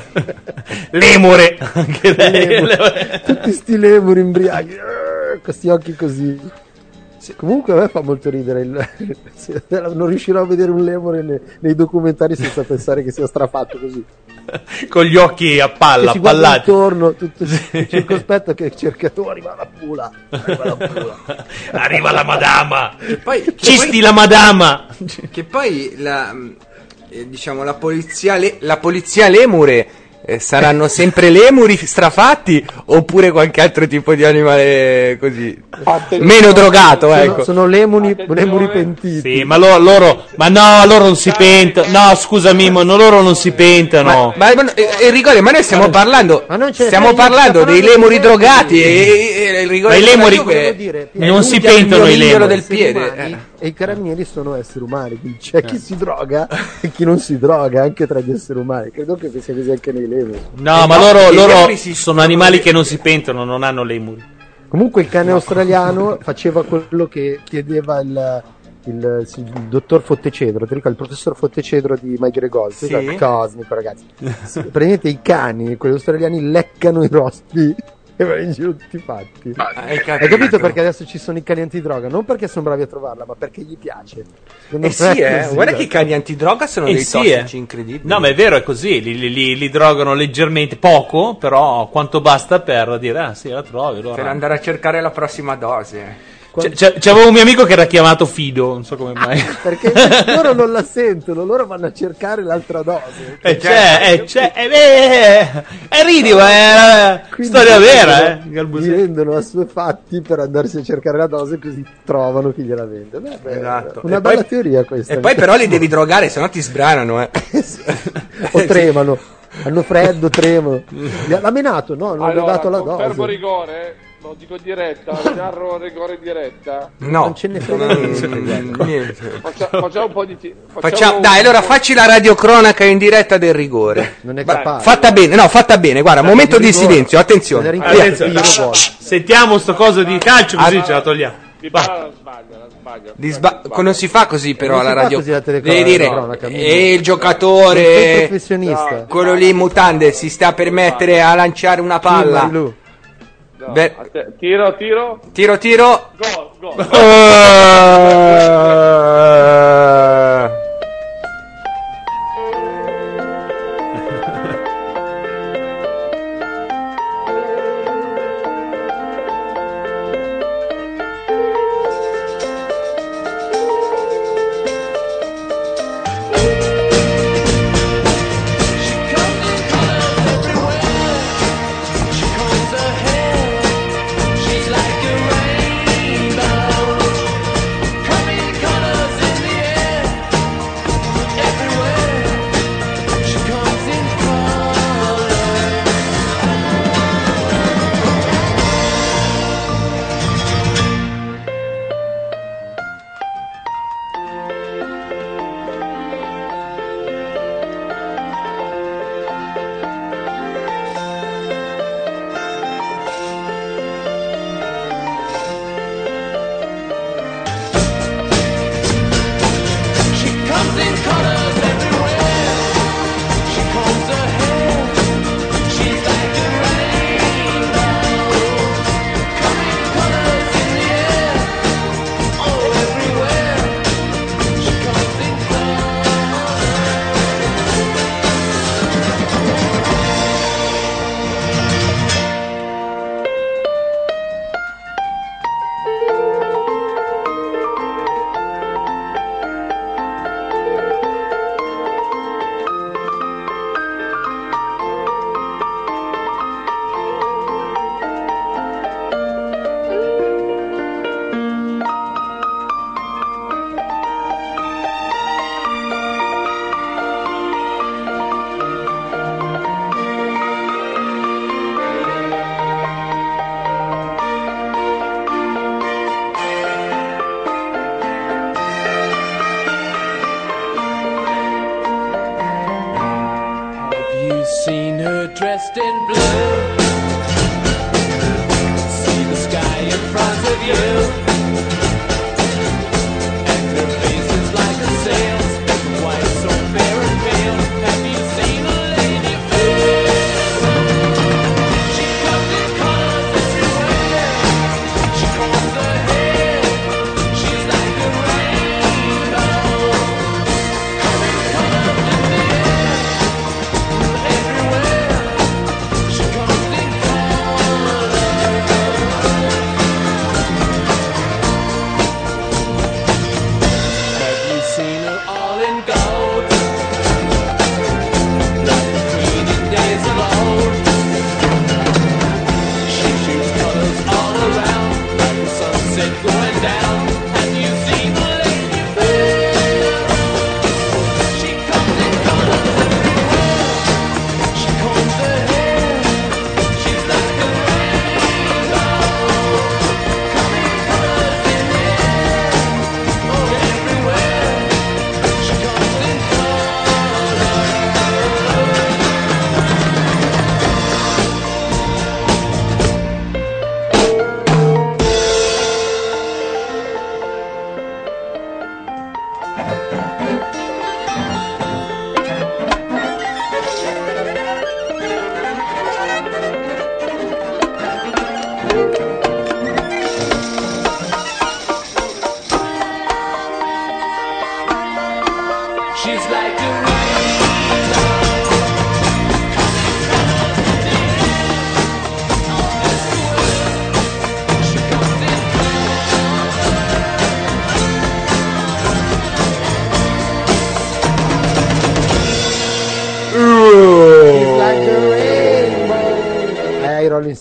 Lemure. Anche lei. Lemure. Tutti sti lemuri imbriachi, eh, con questi occhi così. Comunque a me fa molto ridere il... non riuscirò a vedere un lemure nei, nei documentari senza pensare che sia strafatto così. Con gli occhi a palla, Che si guarda pallati. intorno tutto circospetto che cerca tu, arriva la pula, arriva la pula. Arriva la madama. Poi, che Cisti poi- la madama. Che poi la, eh, diciamo, la polizia, le- la polizia lemure eh, saranno sempre lemuri strafatti oppure qualche altro tipo di animale così Attenzione. meno drogato, Sono, ecco. sono lemuri, Attenzione. lemuri pentiti. Sì, ma loro, loro ma no, loro non si pentano. No, scusa Mimmo, no, loro non si pentano. Ma, ma, eh, eh, Rigore, ma noi stiamo parlando Ma non ce ne stiamo frega, parlando stiamo dei parlando lemuri di drogati lemuri. e, e- e il Rigore Ma i della lemuri- Juve Volevo dire, Non si punti al pentano i migliolo lemuri. del esseri piede. umani eh. e i carabinieri sono esseri umani, quindi c'è chi si droga e chi non si droga anche tra gli esseri umani. Credo che sia così anche nei lemuri. No, ma no, loro, i loro lemuri si- sono animali che non si pentano, non hanno lemuri. Comunque il cane australiano faceva quello che chiedeva il, il, il dottor Fottecedro, ti ricordi il professor Fottecedro di My Grey Gold? Sì. Esatto, Cosmico, ragazzi. Praticamente i cani, quelli australiani, leccano i rospi e vanno in giro tutti fatti. Hai Hai capito perché adesso ci sono i cani antidroga? Non perché sono bravi a trovarla, ma perché gli piace. Secondo Eh me sì, è eh. così, guarda dai. che i cani antidroga sono Eh dei sì, tossici eh. incredibili. No, ma è vero, è così. Li, li- li- li drogano leggermente, poco, però quanto basta per dire, ah sì, la trovi. Allora. per andare a cercare la prossima dose. C- c- c'avevo un mio amico che era chiamato Fido, non so come mai. Perché loro non la sentono, loro vanno a cercare l'altra dose. E c'è, e c'è, e beh, e ridi, ma è Quindi storia vera, eh. vendono- Galbusi. Gli vendono assuefatti per andarsi a cercare la dose così trovano chi gliela vende. Beh, beh, Esatto. Una E bella poi- teoria questa. E poi però li devi drogare, sennò ti sbranano, eh. O tremano, hanno freddo, tremano. Gli ha- L'ha menato? No, non gli ha Allora, dato la confermo dose. rigore, lo dico in diretta, narro rigore in diretta. No. Non ce ne frega niente. Niente. Faccia- facciamo un po' di... ti- Facciamo, un- dai, allora facci la radiocronaca in diretta del rigore. Non è Va- capace. Fatta bene, no, fatta bene. Guarda, momento di rigore. silenzio, attenzione. Non era Via. in Attenzione, Io vuole. sentiamo sto coso di calcio così ce la togliamo. Di balla la sbaglia, la sbaglia. Di sba- non si fa così però Non la si fa radio. così la telecronaca, Devi dire, cronaca, Mimmo. e il Sei giocatore, professionista. quello lì in mutande, si sta per mettere a lanciare una Sì, palla. Marilu. No, Beh. a te- tiro, tiro, Tiro, tiro. gol, gol. Eh. She's like a rainbow, coming, coming.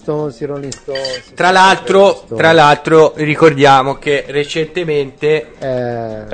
Stones, i Rolling Stones. Tra l'altro, tra l'altro ricordiamo che recentemente Eh,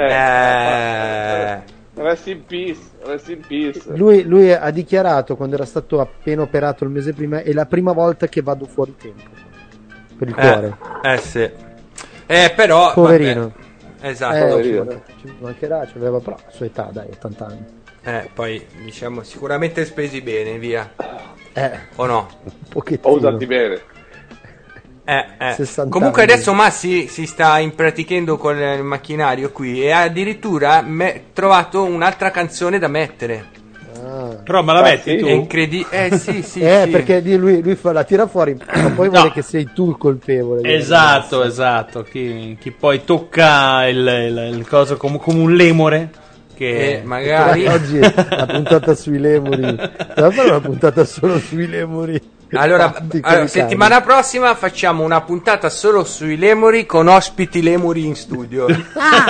eh, Rest in peace, rest in peace. lui, lui ha dichiarato quando era stato appena operato il mese prima: è la prima volta che vado fuori tempo per il cuore. eh, eh sì. Eh però Poverino. vabbè, esatto. Eh, poverino. ci, ci mancherà, ci aveva però la sua età, dai, ottanta anni. Eh, poi diciamo sicuramente spesi bene, via. Eh, O no? un pochettino. Ho usati bene. Eh, eh. sessanta Comunque anni. adesso Massi si sta impratichendo con il macchinario qui e ha addirittura me- trovato un'altra canzone da mettere. Ah. Però me la Ah, metti sì? tu? È incredibile. Eh sì, sì, eh, sì. perché di- lui, lui fa, la tira fuori, ma poi vuole No. che sei tu il colpevole. Esatto, esatto. Chi, chi poi tocca il, il, il coso come, come un lemore. Che Eh, magari. Oggi la puntata sui lemuri. Dobbiamo fare una puntata solo sui lemuri. Allora, Fatti con allora, i settimana prossima facciamo una puntata solo sui lemuri con ospiti lemuri in studio. cani.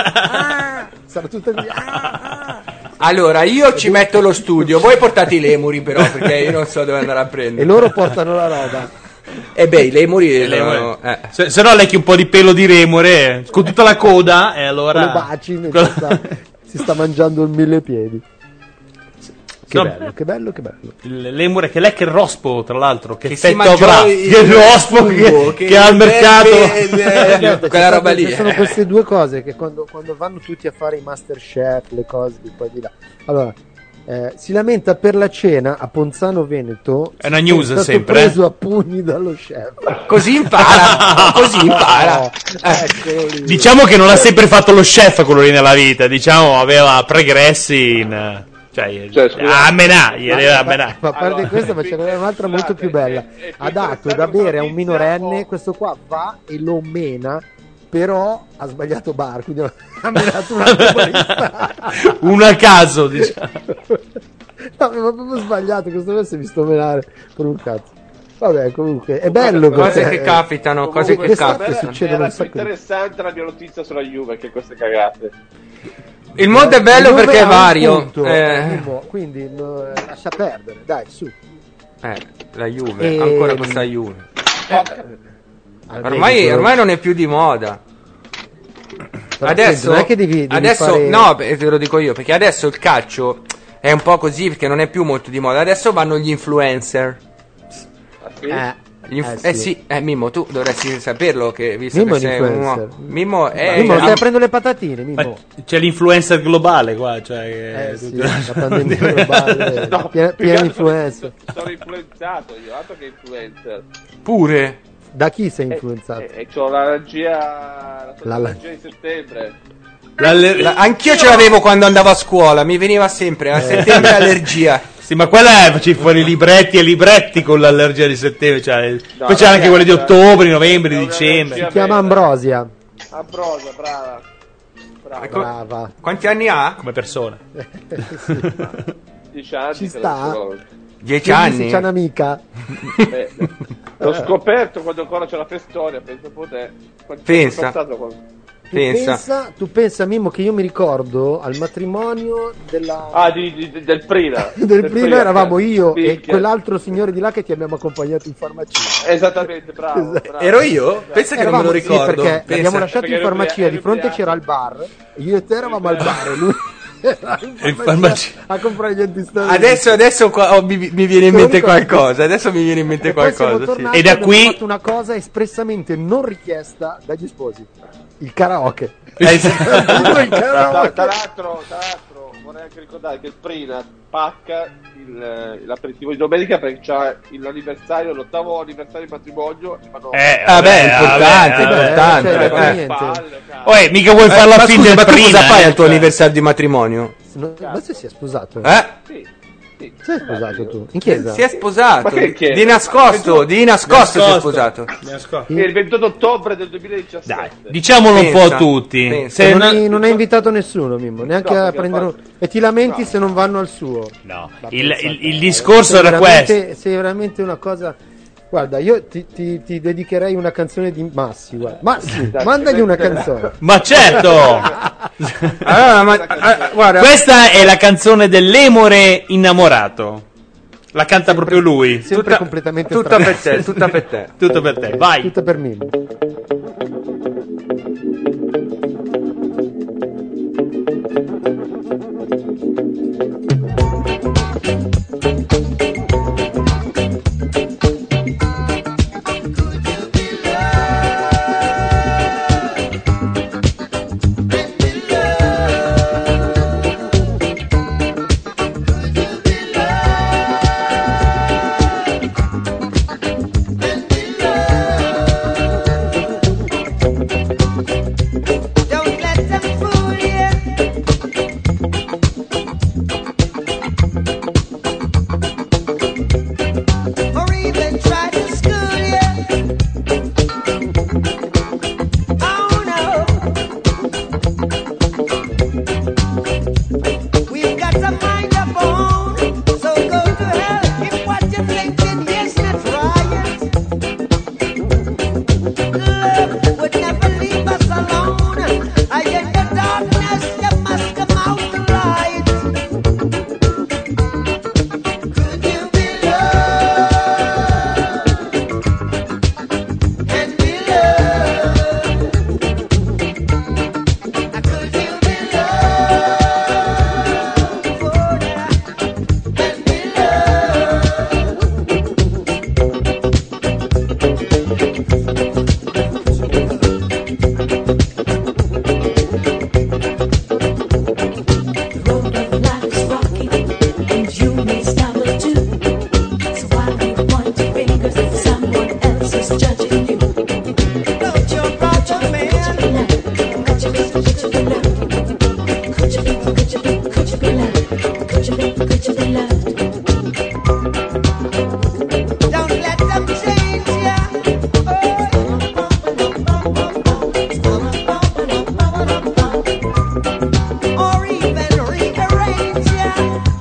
Sarà tutto lì. Ah, ah. Allora, io ci metto lo studio, voi portate i lemuri però, perché io non so dove andare a E prendere. loro portano la roba. E beh, i lemuri... lemuri. no, eh. Se, se no lecchi un po' di pelo di remore con tutta la coda e Con allora... le baci mentre sta- si sta mangiando il mille piedi. Che No. bello, che bello, che bello. Il lemure che lecca il rospo, tra l'altro. Che, Che si effetto mangiò avrà? il- Che il rospo il che, fungo, che che ha al il mercato. verde- Guarda, quella ci roba sono- lì. ci sono queste due cose che quando, quando vanno tutti a fare i Masterchef, le cose di qua e di là. Allora, eh, si lamenta per la cena a Ponzano Veneto. È una news stato sempre, preso a pugni dallo chef. Così impara, così impara. No, eccolo lì. Diciamo che non ha sempre fatto lo chef quello lì nella vita. Diciamo aveva pregressi in... Cioè, Cioè, scusa. a menà, gli aveva a menà. Ma a parte Allora, questa, ma è ce più- n'era un'altra molto scusate, più bella. è- è più Ha dato interessante da bere a un notizia minorenne, o- questo qua va e lo mena, però ha sbagliato bar, quindi ha menato un altro barista. Uno a caso, diciamo. No, aveva proprio sbagliato, questo qua si è visto menare per un cazzo. Vabbè, comunque, è bello Cose perché- che capitano, cose Comunque, che quest'estate capitano. succedono Era un più sacco di- interessante la mia notizia sulla Juve che queste cagate. Il mondo è bello Juve perché è ha un vario. punto, Eh, Mimmo, quindi no, eh, lascia perdere, dai, su. eh, la Juve, E- ancora questa Juve. Almeno Ormai, quello- ormai non è più di moda. Però, Adesso, senti, non è che devi, devi adesso fare- no, beh, te lo dico io, perché adesso il calcio è un po' così perché non è più molto di moda. Adesso vanno gli influencer. Ah, sì? Eh, Gli inf- eh, eh sì, eh, Mimmo, tu dovresti saperlo che visto Mimmo che è un sei influencer. uno. Mimmo è Mimmo, stai ah, aprendo le patatine, Ma Mimmo. c'è l'influencer globale qua, cioè che- Eh sì, la pandemia globale, No, piena, più che piena altro influenza. Sono influenzato io, altro che influencer. pure. Da chi sei E influenzato? eh, ho l'allergia, la La- allergia di settembre. L'aller- La- anch'io ce l'avevo quando andavo a scuola, mi veniva sempre a settembre allergia. Sì, ma quella è facevi fuori libretti e libretti con l'allergia di settembre. Cioè, No, poi c'era anche quelle di ragazzi, ottobre, di novembre, è di un'allergia dicembre. Si chiama Ambrosia. Ambrosia, brava. Brava. Ecco. Brava. Quanti anni ha? Come persona. dieci anni Ci che sta? lo so. Dieci Quindi anni. se c'è un'amica. Eh, l'ho scoperto quando ancora c'è la festoria, penso a te. Quanto tempo è Pensa. passato quando- Tu Pensa. pensa, tu pensa, Mimmo, che io mi ricordo al matrimonio della... Ah, di, di- del Prina. del primo eravamo io e Minchia. quell'altro signore di là che ti abbiamo accompagnato in farmacia. Esattamente, bravo. bravo. Ero io? Pensa che non me lo Eravamo- sì, ricordo. perché Pensa. l'abbiamo lasciato Perché in ero farmacia, ubria- di ero fronte ubriaco. c'era il bar, e io e te eravamo al bar e lui era in In farmacia farmacia. a comprare gli antistaminici. Adesso, adesso qua- oh, mi, mi viene in Te lo mente ricordi? qualcosa. Adesso mi viene in mente E poi siamo qualcosa. Sì. tornati E da abbiamo qui- fatto una cosa espressamente non richiesta dagli sposi: il karaoke. Eh, sì. il Tra, karaoke. tra l'altro, tra l'altro, vorrei anche ricordare che il Prina pacca il, eh, l'aperitivo di domenica perché c'ha l'anniversario, l'ottavo anniversario di matrimonio. e fanno- Eh, Vabbè, è importante, vabbè, è importante. cioè, eh. fa niente. Palle, cazzo. Oh, eh, mica vuoi Eh, fare la ma fine scusa, del ma tu prima, cosa fai eh, al tuo cioè. anniversario di matrimonio? No, ma se si è sposato? Eh? Sì, sì. Si è sposato tu? In chiesa? Si è sposato. Ma che chiede? Di nascosto, di nascosto si è sposato. Che il ventotto ottobre del duemiladiciassette. Dai, diciamolo un po' Pensa, a tutti. pensa. Se non, non- hai, non hai invitato nessuno, Mimmo, neanche No, a perché prendere ho un... fatto- E ti lamenti No. se non vanno al suo. No, Ma il, pensate, il- il eh, discorso sei era veramente- questo. Sei veramente una cosa... Guarda, io ti, ti- ti dedicherei una canzone di Massi, guarda. Massi, Dai, mandagli una dai. canzone. Ma certo! Allora, ma, ah, guarda, Questa è la canzone dell'emore innamorato. La canta proprio lui. Sempre Tutta- completamente tutta per traverso. te, tutta per te. Tutto per te, vai. Tutta per Mimmo. Don't let them fool you. Or even try to school you. Oh no. We've got a mind of our own, so go to hell if what you're thinking is not right. Love would never leave us alone. I in the darkness, you must come out the light. Could you be loved and be loved? Could you be loved for that and be The road of life is rocky, and you may stumble too. So why do you point your fingers at someone else who's judging you? Don't you brother man? Could you be, could you be loved? Could you be, could you be, could you be loved? Could you be, could you be loved? Don't let them change ya. Or even rearrange ya.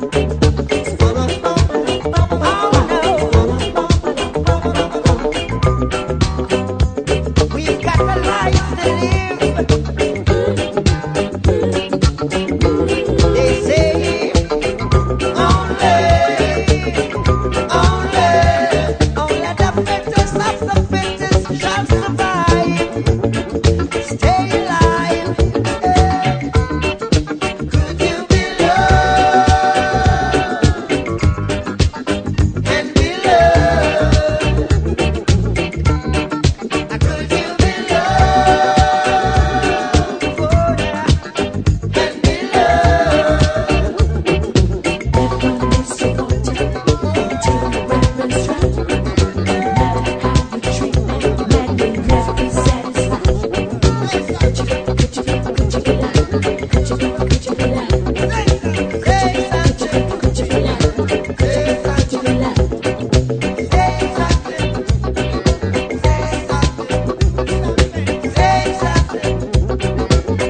Oh no. We've got a life to live. They say only, only, only the fittest of the fittest shall survive. Stay alive. Could you be loved and be loved? Could you be loved for that and be loved? Everyone is so wanted until the weapon's right. No matter how you treat me, let me never be satisfied. Could you, could you, could you be loved? Could you be, could you be loved? Say something. Could you be loved? Could you be loved? Say something. Say something. Say something.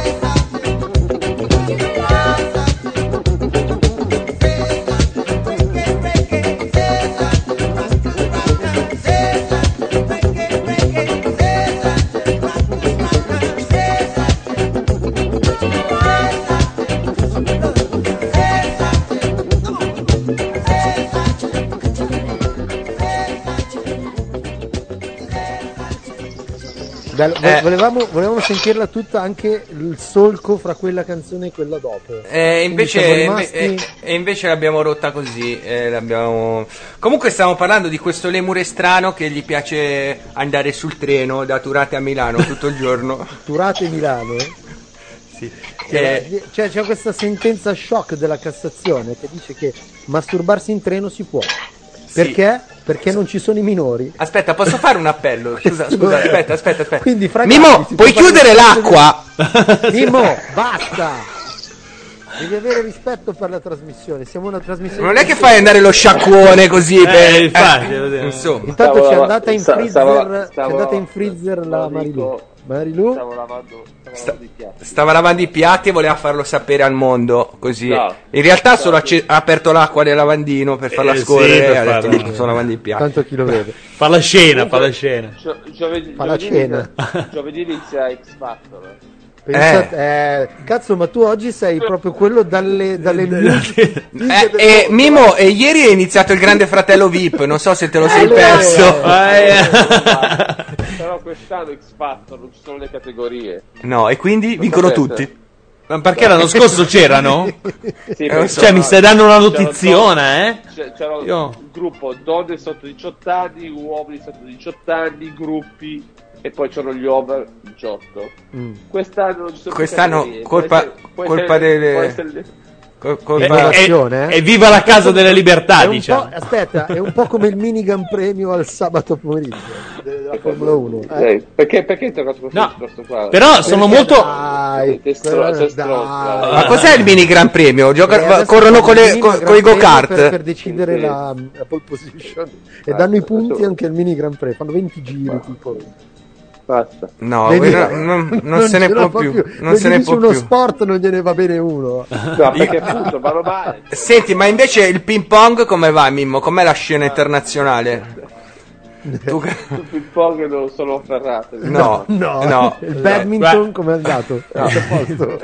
Bello, vo- Eh. volevamo, volevamo sentirla tutta, anche il solco fra quella canzone e quella dopo. Eh, invece, Quindi siamo inve- rimasti- eh, e invece l'abbiamo rotta così. eh, l'abbiamo... Comunque stiamo parlando di questo lemure strano che gli piace andare sul treno da Turate a Milano tutto il giorno. Turate Milano, eh? Sì. Cioè, Eh, cioè, c'è questa sentenza shock della Cassazione che dice che masturbarsi in treno si può. Perché? Perché non ci sono i minori. Aspetta, posso fare un appello? Scusa, scusa, aspetta, aspetta, aspetta. Quindi, fra Mimo, gatti si puoi può fare chiudere un sacco l'acqua? di- Mimo, basta! Devi avere rispetto per la trasmissione. Siamo una trasmissione. Non è che fai andare lo sciacquone così per... Eh, infatti, eh, insomma. Intanto Stavo c'è lava- andata in sta- freezer. stavo- stavo- c'è andata in freezer la lo Marilu. dico- Marilu? Stavo lavando, stavo Sta- lavando i piatti. Stava lavando i piatti e voleva farlo sapere al mondo, così. No. In realtà ha solo acce- ha aperto l'acqua del lavandino per farla Eh, sì, scorrere per e ha detto farla- "Sto- sto lavando i piatti". Tanto chi lo vede. Fa la scena, fa la scena. Gio- giovedì, Fa la giovedì cena. inizia- giovedì inizia X Factor. Pensa, eh, cazzo, ma tu oggi sei proprio quello dalle, dalle eh, eh, Mimo, eh, ieri è iniziato il Grande Fratello V I P, non so se te lo sei Eh, perso. eh. Però quest'anno X Factor non ci sono le categorie. No, e quindi vincono sapete. tutti. Ma perché l'anno scorso c'erano? Sì, Eh, perché so. Cioè, mi stai dando una c'erano notiziona, eh? C'era, c'era Io- un gruppo donne sotto diciotto anni, uomini sotto diciotto anni, gruppi, e poi c'erano gli over diciotto. Mm. Quest'anno non ci sono più Quest'anno categorie. colpa- Può essere- può colpa essere- delle- può essere- Col- E, colpa- Innovazione, e- eh? e viva la casa delle È libertà, un diciamo. po', aspetta, è un po' come il mini Gran Premio al sabato pomeriggio della Formula uno. Eh? Eh, perché perché hai toccato questo No, discorso qua? però sono Perché molto... dai, Sei stro- sei dai. stronzo, Ma cos'è il mini Gran Premio? Gioca- E adesso corrono con, fanno il le, mini con, Gran con i Premio go-kart. per, per decidere Sì. la, la pole position e danno i punti anche al mini Gran Premio. Fanno venti giri tipo. Basta. No, Vedi? no, non, non se ne ce la può fa più. Non Vedi, se ne dici può uno più. sport non gliene va bene uno. No, perché appunto vanno male. Senti, ma invece il ping pong come va, Mimmo? Com'è la scena internazionale? Tu... Sul ping pong non sono ferrate. No, No, no. il badminton Beh. come è andato? Tutto a posto.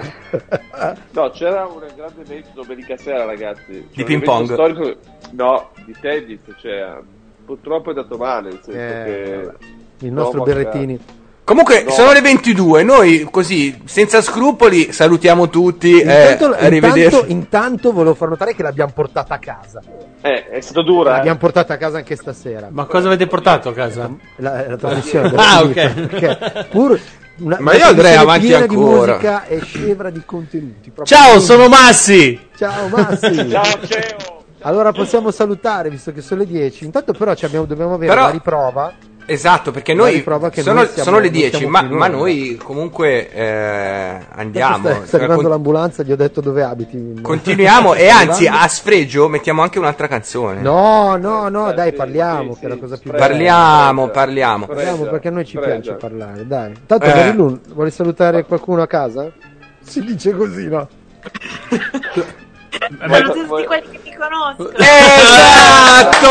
No, c'era un grande evento domenica sera, ragazzi. C'era Di un ping evento pong? Storico, no, di tennis, cioè, purtroppo è andato male, nel senso Eh, che... Il nostro no, Berrettini. Comunque No. sono le ventidue, noi così, senza scrupoli, salutiamo tutti. Eh, Intanto, arrivederci. intanto, intanto volevo far notare che l'abbiamo portata a casa. Eh, è stato dura, eh. L'abbiamo portata a casa anche stasera. Ma cosa avete portato a casa? La, la trasmissione Ah, è finita, ok. perché pur una, Ma una io andrei trasmissione avanti piena ancora. di musica e scevra di contenuti. proprio Ciao, quindi- sono Massi! Ciao Massi. Ciao, Ceo! Allora possiamo salutare visto che sono le dieci. Intanto però ci abbiamo, dobbiamo avere Però- la riprova. Esatto, perché La noi riprova che sono, noi siamo- sono le non dieci, siamo ma, più ma noi. noi comunque eh, andiamo. Sta, sta arrivando Con- l'ambulanza, gli ho detto dove abiti. continuiamo e anzi a sfregio mettiamo anche un'altra canzone. No, no, no, dai, Sì, parliamo, sì, che è la sì, cosa più spreca. bella. Parliamo, parliamo. Parliamo perché a noi ci Prega. piace parlare, dai. Tanto Eh. Marilun, vuoi salutare qualcuno a casa? Si dice così, no? Sono tutti quelli che mi conoscono. Esatto!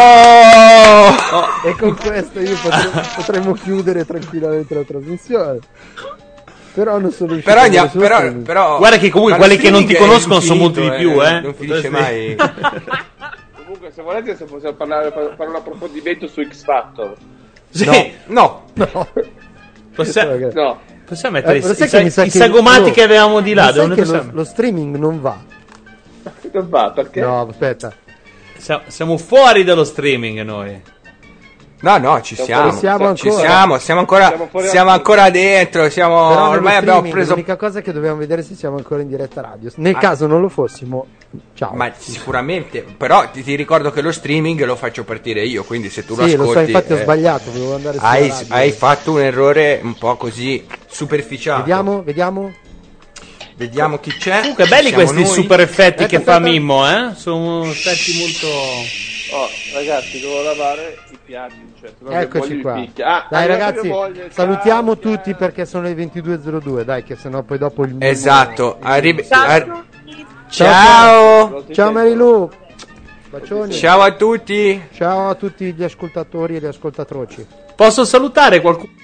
E con questo io potremmo, potremmo chiudere tranquillamente la trasmissione. Però non sono riuscito Però, a andiamo, vedere però, sullo streaming. però Guarda che comunque ma lo quelli che non ti streaming è conoscono sono molti di infinito, più, eh. Non finisce mai. Comunque, se volete, se possiamo parlare, fare un approfondimento su X Factor. Sì, No, No. possiamo, No. possiamo mettere Eh, lo i, sai i, che mi sa i che- sagomati oh, che avevamo di là. Ma sai Dove ne che lo, possiamo? lo streaming non va. Non va, perché? No, aspetta. Siamo, siamo fuori dallo streaming noi. no, no, ci siamo. Ci siamo Ci ancora. siamo, siamo ancora, Siamo fuori siamo al- ancora dentro. Siamo, Però nello ormai abbiamo streaming preso. l'unica cosa è che dobbiamo vedere se siamo ancora in diretta radio. Nel caso non lo fossimo, ciao. Ma sicuramente, però ti, ti ricordo che lo streaming lo faccio partire io, quindi se tu lo sì, ascolti lo so, infatti ho eh, sbagliato, dovevo andare sulla hai, radio. hai fatto un errore un po' così superficiale. Vediamo, vediamo. Vediamo chi c'è. Comunque belli Siamo questi noi. super effetti Aspetta, che fa aspetta. Mimmo, eh? Sono effetti molto... Oh, ragazzi, devo lavare i piatti. Cioè, se no mia moglie Eccoci mi qua. picchia. Ah, Dai arrivata ragazzi, mia moglie, salutiamo ciao, tutti ciao. perché sono le ventidue e zero due, dai che sennò poi dopo il Esatto. Arri- Ciao a ar- tutti. ciao. Ciao Marilu. Bacioni. Ciao a tutti. Ciao a tutti gli ascoltatori e le ascoltatrici. Posso salutare qualcuno?